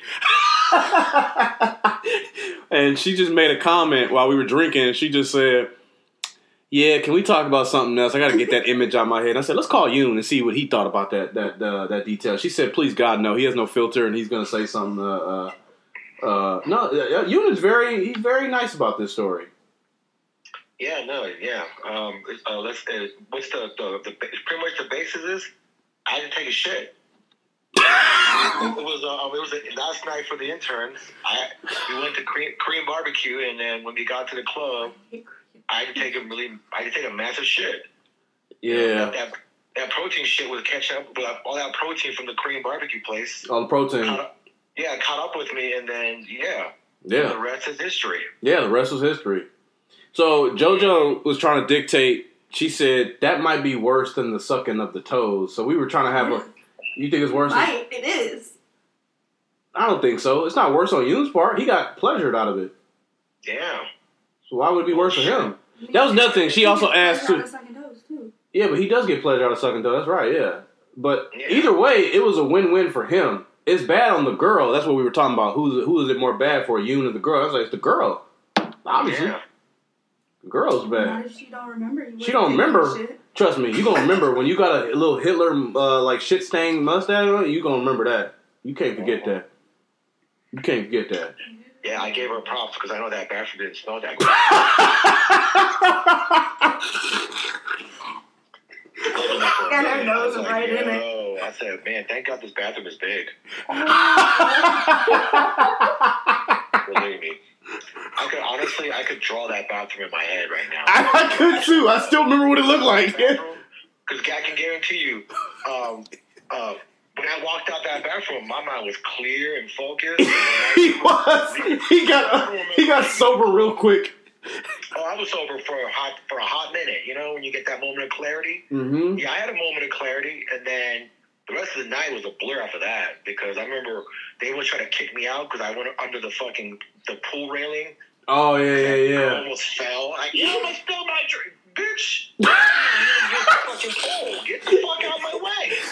And she just made a comment while we were drinking. She just said, "Yeah, can we talk about something else? I got to get that image out of my head." I said, "Let's call Yoon and see what he thought about that that uh, that detail." She said, "Please God, no. He has no filter, and he's going to say something." Uh, uh, uh, no, uh, Yoon is very he's very nice about this story. Yeah, no, yeah. Um, uh, let's. Uh, what's the, the the pretty much the basis is? I had to take a shit. It was uh, it was a, last night for the interns. I we went to Korean, Korean barbecue, and then when we got to the club, I had to take a really I had to take a massive shit. Yeah, That, that, that protein shit was catching up with all that protein from the Korean barbecue place. all the protein. Caught up, yeah, caught up with me, and then yeah, Yeah, the rest is history. yeah. The rest was history. So JoJo was trying to dictate. She said that might be worse than the sucking of the toes. So we were trying to have a. You think it's worse? Than, Right, it is. I don't think so. It's not worse on Yoon's part. He got pleasured out of it. Yeah. So why would it be worse for him? That was another thing. She also asked to. to. Yeah, but he does get pleasure out of sucking toe. That's right. Yeah, but Yeah. either way, it was a win-win for him. It's bad on the girl. That's what we were talking about. Who's who is it more bad for, Yoon or the girl? I was like, it's the girl. Obviously, Yeah. the girl's What bad. if she don't remember? You She don't wouldn't think remember. of shit. Trust me, you gonna remember when you got a little Hitler uh, like shit stained mustache on it. You gonna remember that. You can't forget that. You can't forget that. Yeah, I gave her props because I know that bathroom didn't smell that good. And her nose was right in it. Yo, I said, man, thank God this bathroom is big. Believe me. I could honestly, I could draw that bathroom in my head right now. I, I could too. I still remember what it looked like. Because I can guarantee you, um, uh, when I walked out that bathroom, my mind was clear and focused. He was. He got. He got sober real quick. Oh, I was sober for a hot for a hot minute. You know, when you get that moment of clarity. Mm-hmm. Yeah, I had a moment of clarity, and then the rest of the night was a blur after that because I remember they would try to kick me out because I went under the fucking the pool railing. Oh yeah, yeah, I yeah. almost fell. I you almost spilled my drink, bitch. You're fucking cold. Get the fuck out of my way.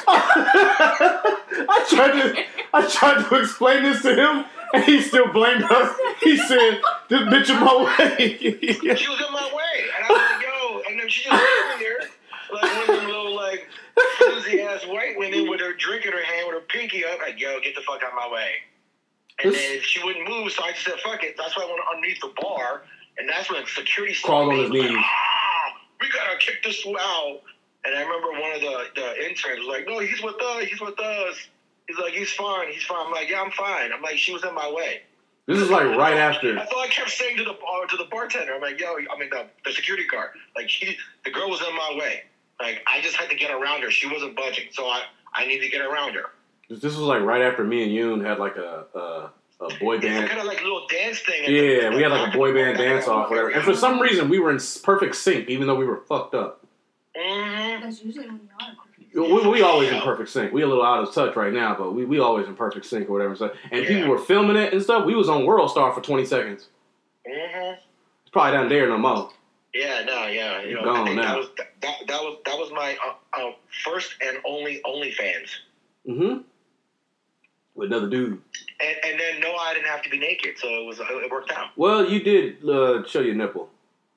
I tried to, I tried to explain this to him, and he still blamed us. He said, "This bitch in my way." She was in my way, and I was like, "Yo," and then she just sitting there, like one of them little like floozy ass white women with her drink in her hand with her pinky up, like, "Yo, get the fuck out of my way." And This- then she wouldn't move, so I just said, "Fuck it." That's why I went underneath the bar, and that's when security Crawled on his me, like, knees. "Ah, we gotta kick this fool out." And I remember one of the, the interns was like, "No, he's with us. He's with us." He's like, "He's fine. He's fine." I'm like, "Yeah, I'm fine." I'm like, "She was in my way." This is like right after. That's all I kept saying to the uh, to the bartender. I'm like, "Yo, I mean the, the security guard. Like, she, the girl was in my way. Like, I just had to get around her. She wasn't budging, so I I need to get around her." This was like right after me and Yoon had like a a, a boy It's band. kind of like a little dance thing. at Yeah, the- we had like a boy band dance off, whatever. And for some reason, we were in perfect sync, even though we were fucked up. Mhm. That's usually when you are. We, we always in perfect sync. We a little out of touch right now, but we, we always in perfect sync or whatever. So, and Yeah. people were filming it and stuff. We was on World Star for twenty seconds. Mhm. It's probably down there no more. Yeah, no, yeah. You know, Gone I think now. that was that, that was that was my uh, uh, first and only OnlyFans. Mm-hmm. With another dude. And and then no, I didn't have to be naked, so it was it worked out. Well, you did uh, show your nipple.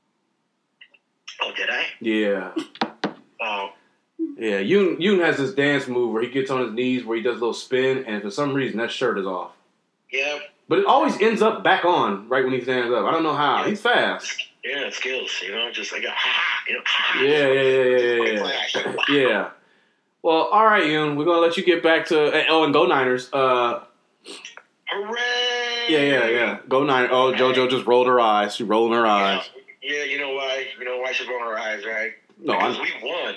Oh, did I? Yeah. Oh. Yeah, Yoon, Yoon has this dance move where he gets on his knees, where he does a little spin, and for some reason that shirt is off. Yeah. But it always ends up back on right when he stands up. I don't know how. He's fast. Yeah, skills, you know, just like a ha, you know, ha. Yeah, yeah, yeah, yeah, yeah, Flash. yeah. Yeah. Well, all right, Yoon. We're gonna let you get back to oh, and go Niners. Uh, Hooray! yeah, yeah, yeah. Go Niners. Oh, JoJo just rolled her eyes. She rolling her eyes. Yeah, yeah, you know why? You know why she's rolling her eyes, right? No, Because I'm. we won.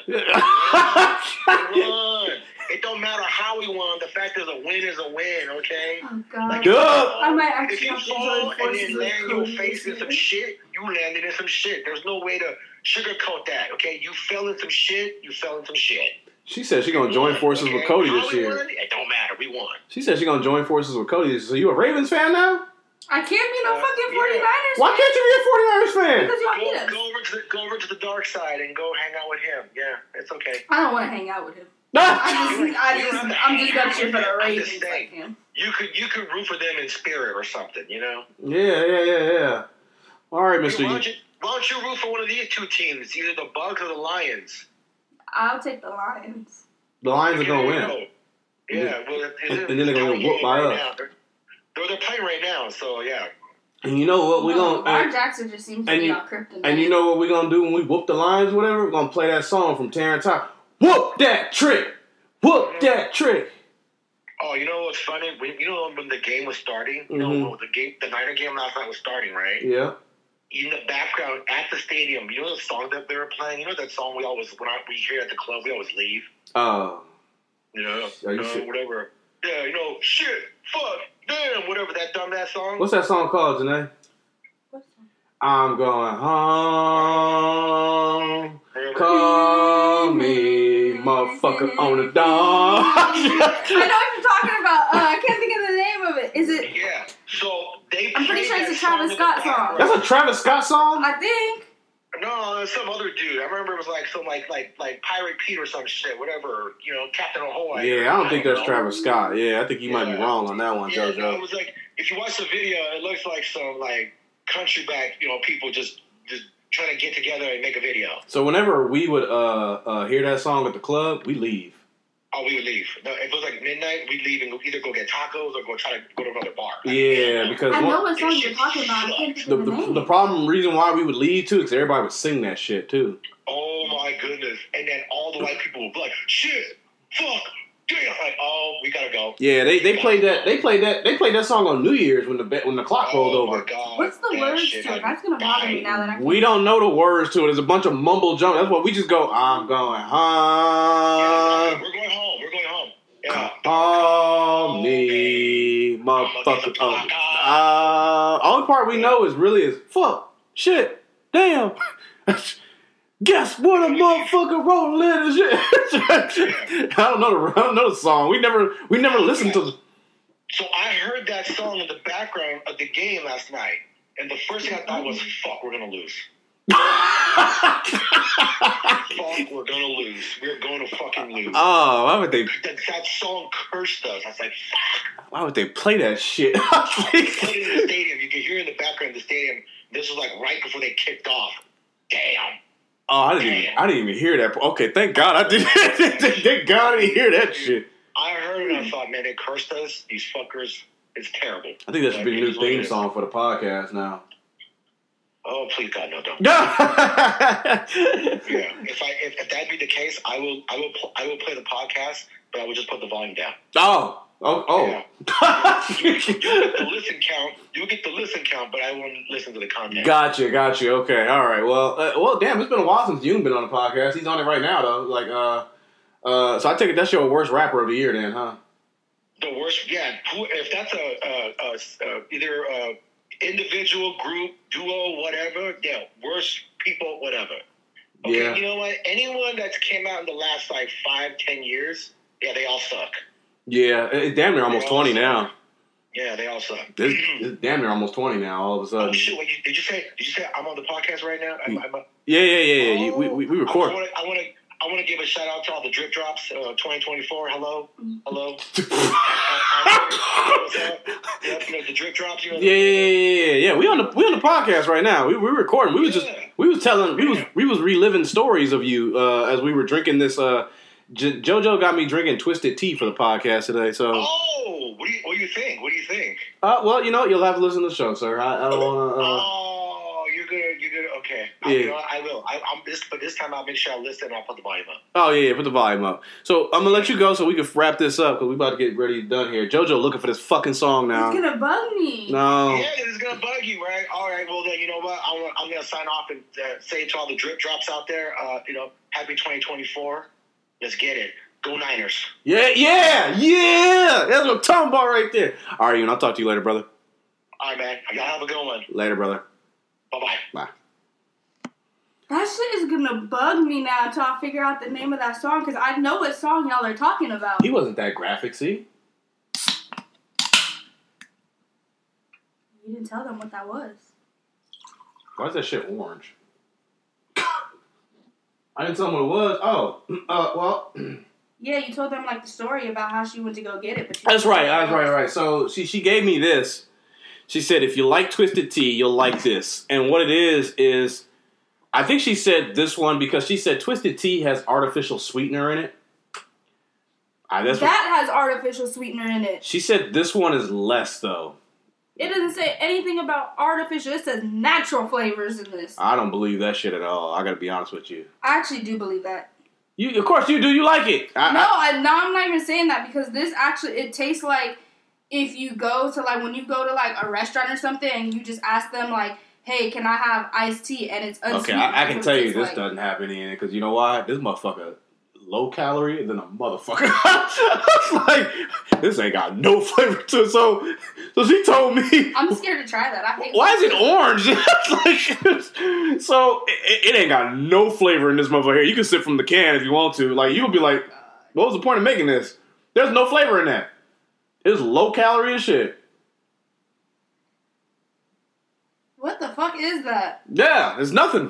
Yeah. We won. It don't matter how we won. The fact is, a win is a win. Okay. Oh god. Like, Duh. I might if actually you have to fall join and forces then with land your Cody face this in some year. shit, you landed in some shit. There's no way to sugarcoat that. Okay, you fell in some shit. You fell in some shit. She said she's gonna join forces with Okay? Cody How this we year. won? It don't matter. We won. She said she's gonna join forces with Cody this year. So you a Ravens fan now? I can't be no Uh, fucking yeah. 49ers Why fan can't you be a 49ers fan? because y'all hate Go, us. go over to the go over to the dark side and go hang out with him. Yeah, it's okay. I don't want to hang out with him. Ah! I just, I just, I'm just gonna cheer for the I'm just Ravens saying. like him. You could you could root for them in spirit or something. You know. Yeah, yeah, yeah, yeah. All right, Hey, Mister why, Y. don't you, why don't you root for one of these two teams, either the Bucks or the Lions? I'll take the Lions. The Lions are There gonna you win. go. Yeah, well, it, And- it, and then they're gonna it's get whooped by right us. now. They're, they're, they're playing right now, so yeah. And you know what we No, gonna Lamar and, Jackson just seems to and be you- on kryptonite. and you know what we gonna do when we whoop the Lions, whatever? We're gonna play that song from Terrence Howard. Whoop that trick! Whoop that trick! Oh, you know what's funny? When, you know when the game was starting, you Mhm. know when the game, the Niner game last night was starting, right? Yeah. In the background at the stadium, you know the song that they were playing. You know that song we always when I, we hear at the club, we always leave. Uh, You know, Are you uh, sure? whatever. Yeah, you know, shit, fuck, damn, whatever that dumbass song. what's that song called, Janae? I'm going home. Whatever. Call me, motherfucker, on the dawn. I know what you're talking about. Uh, I can't think of the name of it. Is it? Yeah, so they. I'm pretty played sure it's that a Travis song in the Scott song. background. That's a Travis Scott song? I think. No, it's some other dude. I remember it was like some like like like Pirate Pete or some shit, whatever. You know, Captain Ahoy. Yeah, I don't think that's know. Travis Scott. Yeah, I think you might be Yeah. wrong on that one, Yeah, no, it JoJo. was like if you watch the video, it looks like some like country back, you know, people just just trying to get together and make a video. So whenever we would uh, uh, hear that song at the club, we leave. Oh, we would leave. No, if it was like midnight, we'd leave and go, either go get tacos or go try to go to another bar. Yeah, because I one- know what song you're talking about. I can't think the, of the, the, name. the problem, reason why we would leave too, is everybody would sing that shit too. Oh my goodness! And then all the white people would be like, "Shit, fuck, damn!" Like, oh, we gotta go. Yeah, they, they played that they played that they played that song on New Year's when the be- when the clock rolled Oh over. my god! What's the That words shit to had it? That's gonna bother me died. now that I can't. We don't know the words to it. There's a bunch of mumble jump. That's what we just go. I'm going Yeah, home. we're going home. We're going home. Yeah. Call me, motherfucker. Oh, uh, only part we know is really is fuck, shit, damn. Guess what a motherfucker rolling and shit. I don't know the I don't know the song. We never we never listened to the So I heard that song in the background of the game last night, and the first thing I thought was, "Fuck, we're gonna lose." Fuck, we're gonna lose. We're going to fucking lose. Oh, why would they? That, that song cursed us. I was like, fuck. Why would they play that shit? Put it in the stadium. You can hear in the background of the stadium. This was like right before they kicked off. Damn. Oh, I didn't even. I didn't even hear that. Okay, thank God I didn't. Thank God I didn't hear that shit. I heard it and I thought, man, they cursed us. These fuckers. It's terrible. I think that should But be a it new is what it theme is. song for the podcast now. Oh, please, God, no, don't. Yeah. Yeah, if I if, if that be the case, I will I will pl- I will play the podcast, but I will just put the volume down. Oh. Oh. Oh. Yeah. you, you get the listen count. You get the listen count, but I won't listen to the content. Gotcha. Gotcha. Okay. All right. Well. Uh, well. Damn. It's been a while since Yoon been on the podcast. He's on it right now, though. Like. Uh. Uh. So I take it that's your worst rapper of the year, then, huh? The worst, yeah. Who, if that's a, a, a, a either a individual, group, duo, whatever, yeah, worst people, whatever. Okay, Yeah. you know what? Anyone that's came out in the last like five, ten years, yeah, they all suck. Yeah. It's damn near almost twenty now. Yeah, they all suck. It's, it's damn near almost twenty now. All of a sudden. Oh shit! Wait, you, did you say? Did you say I'm on the podcast right now? I'm, I'm a, Yeah. Yeah. Yeah. Yeah. You- we, we we record. I want to. I want to. I want to give a shout out to all the drip drops. Uh, twenty twenty-four. Hello, hello. What's up? Yep, you know, the drip drops. You know, Yeah, yeah, yeah, yeah, yeah. We on the we on the podcast right now. We we recording. We was just Yeah. we was telling we was we was reliving stories of you uh, as we were drinking this. Uh, J- JoJo got me drinking twisted tea for the podcast today. So, Oh, what do you what do you think? What do you think? uh, well, you know, you'll have to listen to the show, sir. I, I don't want to. Uh, Oh, you're good. You're good. Okay. I, Yeah. you know, what? I will. I, I'm this, but this time I'll make sure I listen and I'll put the volume up. oh yeah, yeah, put the volume up. So I'm gonna let you go so we can wrap this up because we about to get ready done here. JoJo looking for this fucking song now. It's gonna bug me. No. Yeah, it's gonna bug you, right? All right. Well, then you know what? I'm, I'm gonna sign off and uh, say to all the drip drops out there, uh, you know, happy twenty twenty-four. Let's get it. Go Niners. Yeah, yeah, yeah. That's what I'm talking about right there. All right, Ian, I'll talk to you later, brother. All right, man. Y'all have a good one. Later, brother. Bye bye. Bye. That shit is gonna bug me now until I figure out the name of that song because I know what song y'all are talking about. He wasn't that graphic, see? You didn't tell them what that was. Why is that shit orange? I didn't tell him what it was. Oh, uh, well, Yeah, you told them like the story about how she went to go get it, but you that's right. That's right. Right. So she she gave me this. She said, "If you like twisted tea, you'll like this." And what it is is, I think she said this one because she said twisted tea has artificial sweetener in it. I, that's what, That has artificial sweetener in it. she said. This one is less though. It doesn't say anything about artificial. It says natural flavors in this. I don't believe that shit at all. I got to be honest with you. I actually do believe that. You, of course, you do. You like it. I, No, I, I, now I'm not even saying that because this actually, it tastes like if you go to like, when you go to like a restaurant or something and you just ask them like, hey, can I have iced tea? And it's unsweetened. okay, I, I can That's what tell it you tastes this like. doesn't have any in it because you know why? This motherfucker low calorie than a motherfucker. Like this ain't got no flavor to it. So, so she told me. I'm scared to try that. I hate Why is it orange? Like, so it, it ain't got no flavor in this motherfucker here. You can sip from the can if you want to. Like you'll be like, what was the point of making this? There's no flavor in that. It's low calorie and shit. What the fuck is that? Yeah, it's nothing.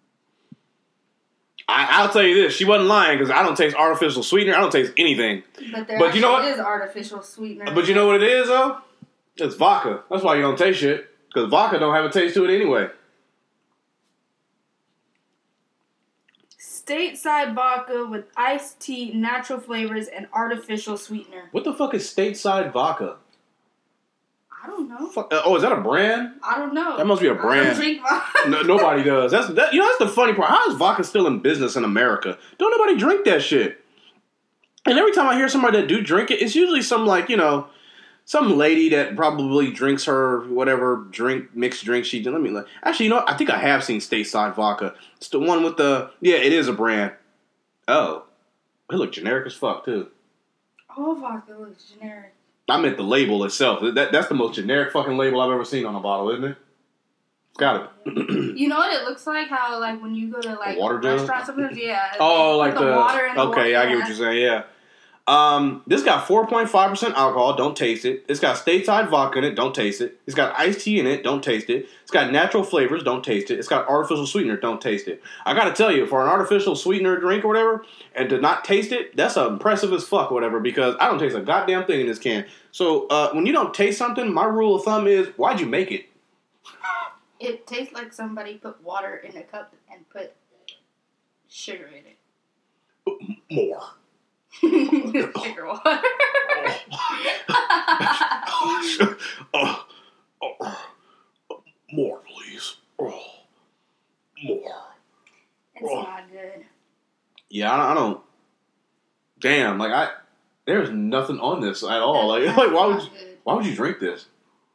I, I'll tell you this: she wasn't lying because I don't taste artificial sweetener. I don't taste anything. But there But actually you know what? is artificial sweetener. But you know what it is, though? It's vodka. That's why you don't taste shit. Because vodka don't have a taste to it anyway. Stateside vodka with iced tea, natural flavors, and artificial sweetener. What the fuck is stateside vodka? I don't know. Fuck, uh, oh, is that a brand? I don't know. That must be a I don't brand. drink vodka. No, nobody does. That's that. You know, that's the funny part. How is vodka still in business in America? Don't nobody drink that shit. And every time I hear somebody that do drink it, it's usually some like you know, some lady that probably drinks her whatever drink mixed drink she did. Let me look. Actually, you know what? I think I have seen stateside vodka. It's the one with the yeah. It is a brand. Oh, it look generic as fuck too. All vodka looks generic. I meant the label itself. That that's the most generic fucking label I've ever seen on a bottle, isn't it? It's got it. You know what it looks like? How like when you go to like water jug? restaurants, sometimes yeah. Oh, they like put the, water in the okay, water. I get what you're saying. Yeah. Um, this got four point five percent alcohol. Don't taste it. It's got stateside vodka in it. Don't taste it. It's got iced tea in it. Don't taste it. It's got natural flavors. Don't taste it. It's got artificial sweetener. Don't taste it. I gotta tell you, for an artificial sweetener drink or whatever, and to not taste it, that's impressive as fuck or whatever, because I don't taste a goddamn thing in this can. So uh, when you don't taste something, my rule of thumb is, why'd you make it? It tastes like somebody put water in a cup and put sugar in it. More. Sugar water. oh, oh, oh, more, please. Oh, more. It's Oh. not good. Yeah, I, I don't. Damn, like I, there's nothing on this at all. Like, like why would you, Good. why would you drink this?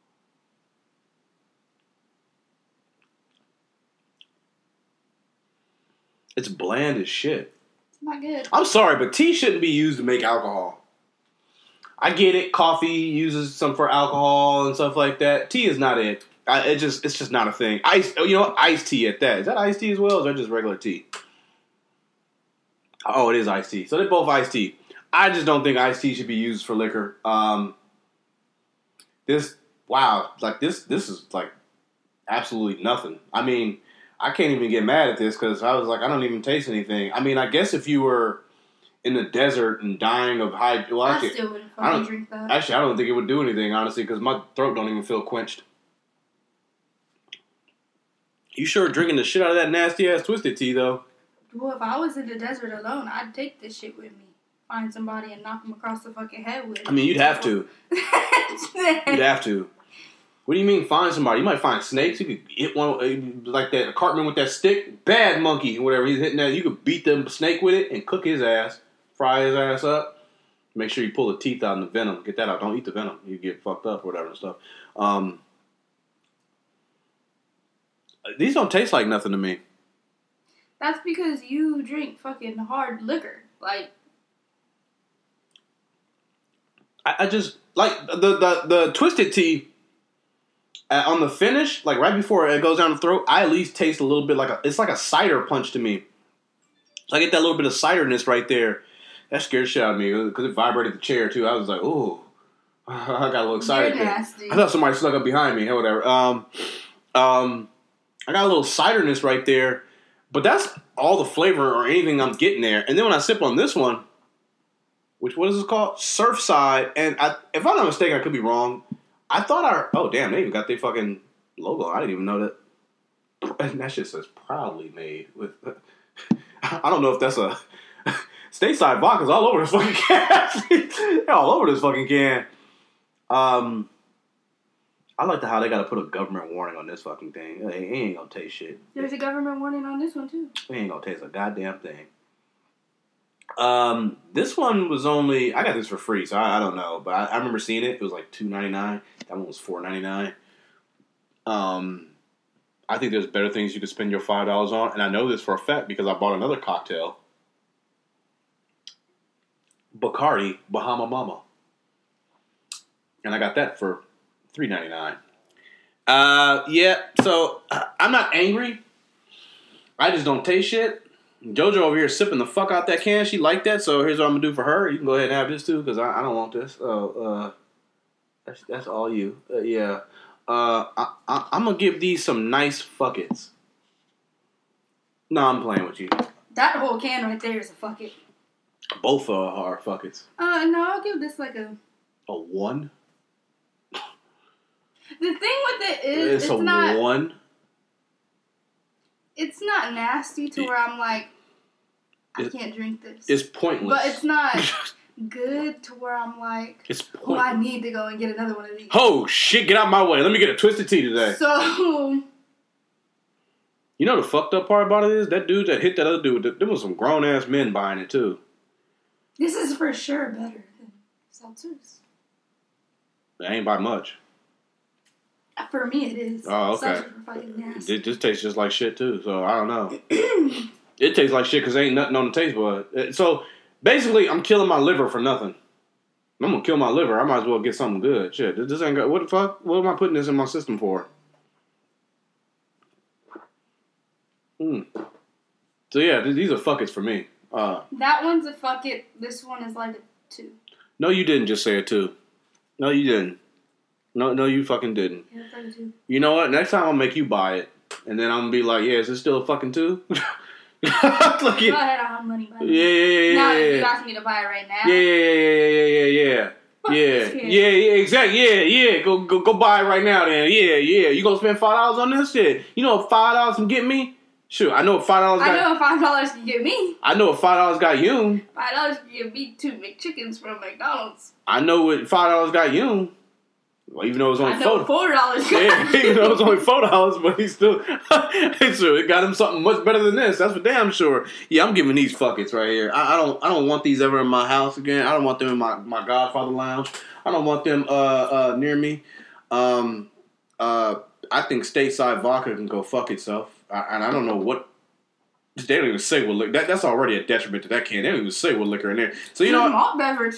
It's bland as shit. It's not good. I'm sorry, but tea shouldn't be used to make alcohol. I get it. Coffee uses some for alcohol and stuff like that. Tea is not it. I, it just it's just not a thing. Ice, you know, iced tea at that. Is that iced tea as well, or is that just regular tea? Oh, it is iced tea. So they're both iced tea. I just don't think iced tea should be used for liquor. Um, this wow, like this this is like absolutely nothing. I mean, I can't even get mad at this because I was like, I don't even taste anything. I mean, I guess if you were in the desert and dying of high, well, I actually, still wouldn't I fucking don't- drink that. actually, I don't think it would do anything, honestly, because my throat don't even feel quenched. You sure drinking the shit out of that nasty ass twisted tea though? Well, if I was in the desert alone, I'd take this shit with me. Find somebody and knock them across the fucking head with it. I mean, you'd have to. You'd have to. What do you mean find somebody? You might find snakes. You could hit one uh, like that Cartman with that stick. Bad monkey, whatever. He's hitting that. You could beat the snake with it and cook his ass. Fry his ass up. Make sure you pull the teeth out and the venom. Get that out. Don't eat the venom. You get fucked up or whatever and stuff. Um, these don't taste like nothing to me. That's because you drink fucking hard liquor. Like, I, I just like the the the twisted tea. Uh, on the finish, like right before it goes down the throat, I at least taste a little bit like a, it's like a cider punch to me. So I get that little bit of ciderness right there. That scared the shit out of me because it vibrated the chair too. I was like, ooh, I got a little excited. You're there. nasty. I thought somebody snuck up behind me or whatever. Um, um, I got a little ciderness right there, but that's all the flavor or anything I'm getting there. And then when I sip on this one, which what is it called? Surfside, and I, if I'm not mistaken, I could be wrong. I thought our oh damn they even got their fucking logo. I didn't even know that. And that shit says proudly made with. I don't know if that's a stateside vodka's all over this fucking can. They're all over this fucking can. Um, I like the how they got to put a government warning on this fucking thing. It ain't, it ain't gonna taste shit. There's a government warning on this one too. It ain't gonna taste a goddamn thing. Um, this one was only I got this for free, so I, I don't know, but I, I remember seeing it. It was like two ninety nine. That one was four ninety nine. Um, I think there's better things you could spend your five dollars on, and I know this for a fact because I bought another cocktail, Bacardi Bahama Mama, and I got that for three ninety nine. Uh, yeah. So I'm not angry. I just don't taste shit. JoJo over here sipping the fuck out that can. She liked that, so here's what I'm gonna do for her. You can go ahead and have this too, because I, I don't want this. Uh, uh, that's that's all you. Uh, yeah. Uh, I, I, I'm gonna give these some nice fuckets. No, I'm playing with you. That whole can right there is a fuck it. Both uh, are fuckets. Uh, no, I'll give this like a. A one. The thing with it is, It's, it's, a not. one. It's not nasty to where I'm like, I It- can't drink this. It's pointless. But it's not good to where I'm like, It's oh, I pointless. need to go and get another one of these. Oh shit! Get out my way. Let me get a twisted tea today. So, You know the fucked up part about it is that dude that hit that other dude. There was some grown ass men buying it too. this is for sure better than seltzers. They ain't buy much. For me, it is. Oh, okay. Seltzers are fucking nasty. It just tastes just like shit too. So I don't know. It tastes like shit because ain't nothing on the taste bud. So basically, I'm killing my liver for nothing. I'm gonna kill my liver. I might as well get something good. Shit, this ain't got. What the fuck? What am I putting this in my system for? Hmm. So yeah, th- these are fuckets for me. Uh, That one's a fuck it. This one is like two. No, you didn't just say a two. No, you didn't. No, no, you fucking didn't. Yeah, fucking two. You know what? Next time I'll make you buy it, and then I'm gonna be like, "Yeah, is it still a fucking two?" Look Go at, ahead, I'll have money by yeah, yeah, yeah, Now yeah, you yeah, ask me to buy it right now. yeah, yeah, yeah, yeah, yeah, Fuck yeah, this yeah, kid. yeah, yeah, exactly, yeah, yeah. Go, go, go buy it right now, then. Yeah, yeah. You gonna spend five dollars on this shit? You know what five dollars can get me? Shoot, I know what five dollars I got. know if five dollars can get me. I know what five dollars got you. Five dollars can get me two McChickens from McDonald's. I know what five dollars got you. Well, even though it was only I know four. four dollars. Yeah, even though it was only four dollars, but he still, it's true. It got him something much better than this. That's for damn sure. Yeah, I'm giving these fuckets right here. I, I don't, I don't want these ever in my house again. I don't want them in my, my Godfather lounge. I don't want them uh, uh, near me. Um, uh, I think Stateside Vodka can go fuck itself, I, and I don't know what. They don't even say what liquor. That, that's already a detriment to that can. They don't even say what liquor in there. So you know what? Malt beverage.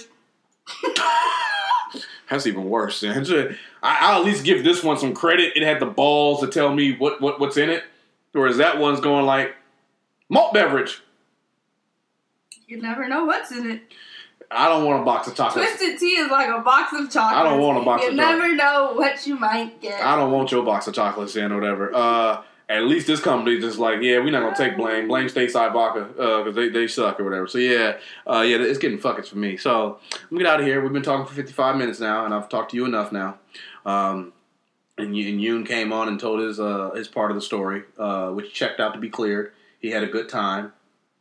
That's even worse. Man. I, I'll at least give this one some credit. It had the balls to tell me what, what what's in it. Whereas that one's going like, malt beverage. You never know what's in it. I don't want a box of chocolates. Twisted tea is like a box of chocolates. I don't want a box you of You chocolates. never know what you might get. I don't want your box of chocolates in or whatever. Uh, at least this company just like, yeah, we're not going to take blame. Blame Stateside Vodka because they, they suck or whatever. So, yeah, uh, yeah, it's getting fuckets for me. So, I'm going to get out of here. We've been talking for fifty-five minutes now, and I've talked to you enough now. Um, and, and Yoon came on and told his uh, his part of the story, uh, which checked out to be cleared. He had a good time.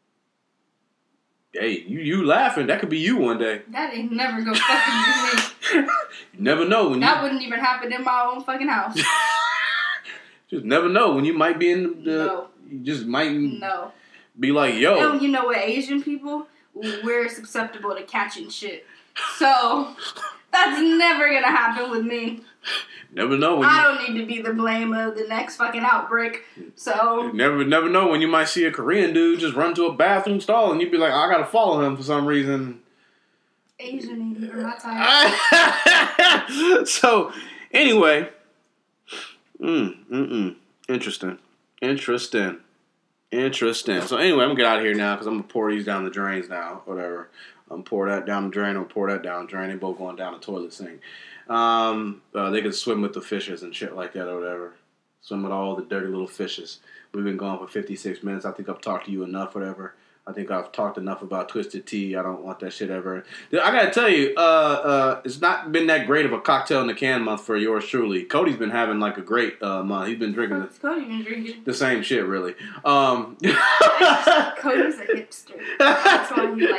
Hey, you, you laughing. That could be you one day. That ain't never go fucking be me. You never know when That you... wouldn't even happen in my own fucking house. Just never know when you might be in the... No. You just might No. be like, yo... And you know what, Asian people, we're susceptible to catching shit. So, that's never gonna happen with me. Never know when I you... don't need to be the blame of the next fucking outbreak. So, Never never know when you might see a Korean dude just run to a bathroom stall and you'd be like, I gotta follow him for some reason. Asian ain't even my type. So, anyway... Mm, mm-mm. Interesting. Interesting. Interesting. So anyway, I'm going to get out of here now because I'm going to pour these down the drains now. Whatever. I'm going to pour that down the drain. I'm going to pour that down the drain. They both going down the toilet sink. Um, uh, they can swim with the fishes and shit like that or whatever. Swim with all the dirty little fishes. We've been going for fifty-six minutes. I think I've talked to you enough, whatever. I think I've talked enough about Twisted Tea. I don't want that shit ever. I gotta tell you, uh, uh, it's not been that great of a cocktail in the can month for yours truly. Cody's been having like a great uh, month. He's been drinking What's Cody been drinking? the, the same shit, really. Um, Cody's a hipster. That's why he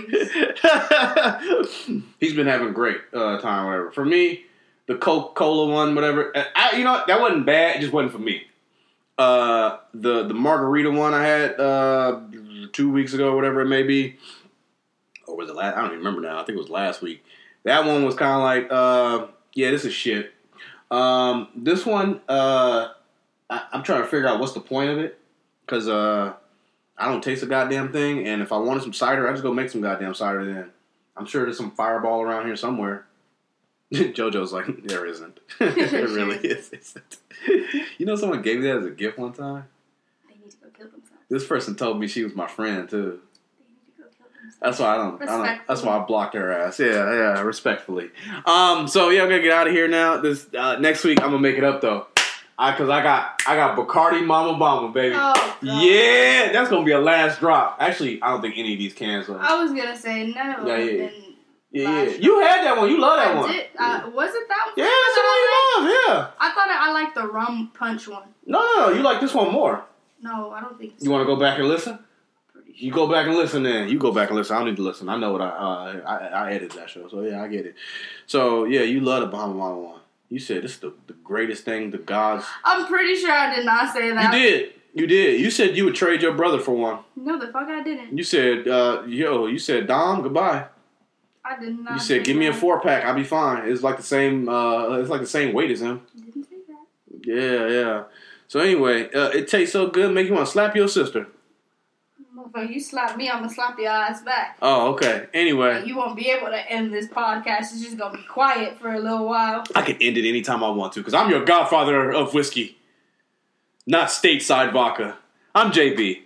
likes these. He's been having great uh, time, whatever. For me, the Coca-Cola one, whatever. I, you know, that wasn't bad. It just wasn't for me. Uh, the the margarita one I had uh, two weeks ago, whatever it may be, or was it last? I don't even remember now. I think it was last week. That one was kind of like, uh, yeah, this is shit. Um, this one, uh, I, I'm trying to figure out what's the point of it because uh, I don't taste a goddamn thing, and if I wanted some cider, I just go make some goddamn cider. Then I'm sure there's some Fireball around here somewhere. JoJo's like, there isn't. There really isn't. You know, someone gave me that as a gift one time. They need to go kill themselves. This person told me she was my friend too. They need to go kill themselves. That's why I don't. I don't Respectfully. that's why I blocked her ass. Yeah, yeah, respectfully. Um. So yeah, I'm gonna get out of here now. This uh, next week, I'm gonna make it up though. I cause I got I got Bacardi Mama Bama, baby. Oh, God. Yeah, that's gonna be a last drop. Actually, I don't think any of these cans are. I was gonna say none of them Yeah, have yeah. been. Yeah, yeah. last You had that one. You love that I one. did. Uh, was it that one? Yeah, that that's the one you love. Yeah. I thought I, I liked the rum punch one. No, no, no. You like this one more. No, I don't think so. You want to go back and listen? Pretty sure. You go back and listen then. You go back and listen. I don't need to listen. I know what I uh, I, I edited that show. So, yeah, I get it. So, yeah, you love the Bahama Mama one. You said this is the, the greatest thing the gods... I'm pretty sure I did not say that. You did. You did. You said you would trade your brother for one. No, the fuck I didn't. You said, uh, yo, you said, Dom, goodbye. I did not. You said, say give me a that. four pack. I'll be fine. It's like the same, uh, it's like the same weight as him. Didn't say that. Yeah, yeah. So anyway, uh, it tastes so good, make you want to slap your sister. Motherfucker, you slap me, I'm gonna slap your ass back. Oh, okay. Anyway. You won't be able to end this podcast. It's just gonna be quiet for a little while. I can end it anytime I want to because I'm your godfather of whiskey, not Stateside Vodka. I'm J B.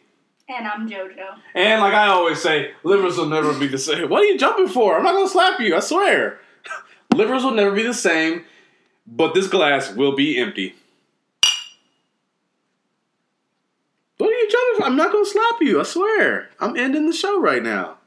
And I'm JoJo. And like I always say, livers will never be the same. What are you jumping for? I'm not going to slap you, I swear. Livers will never be the same, but this glass will be empty. What are you jumping for? I'm not going to slap you, I swear. I'm ending the show right now.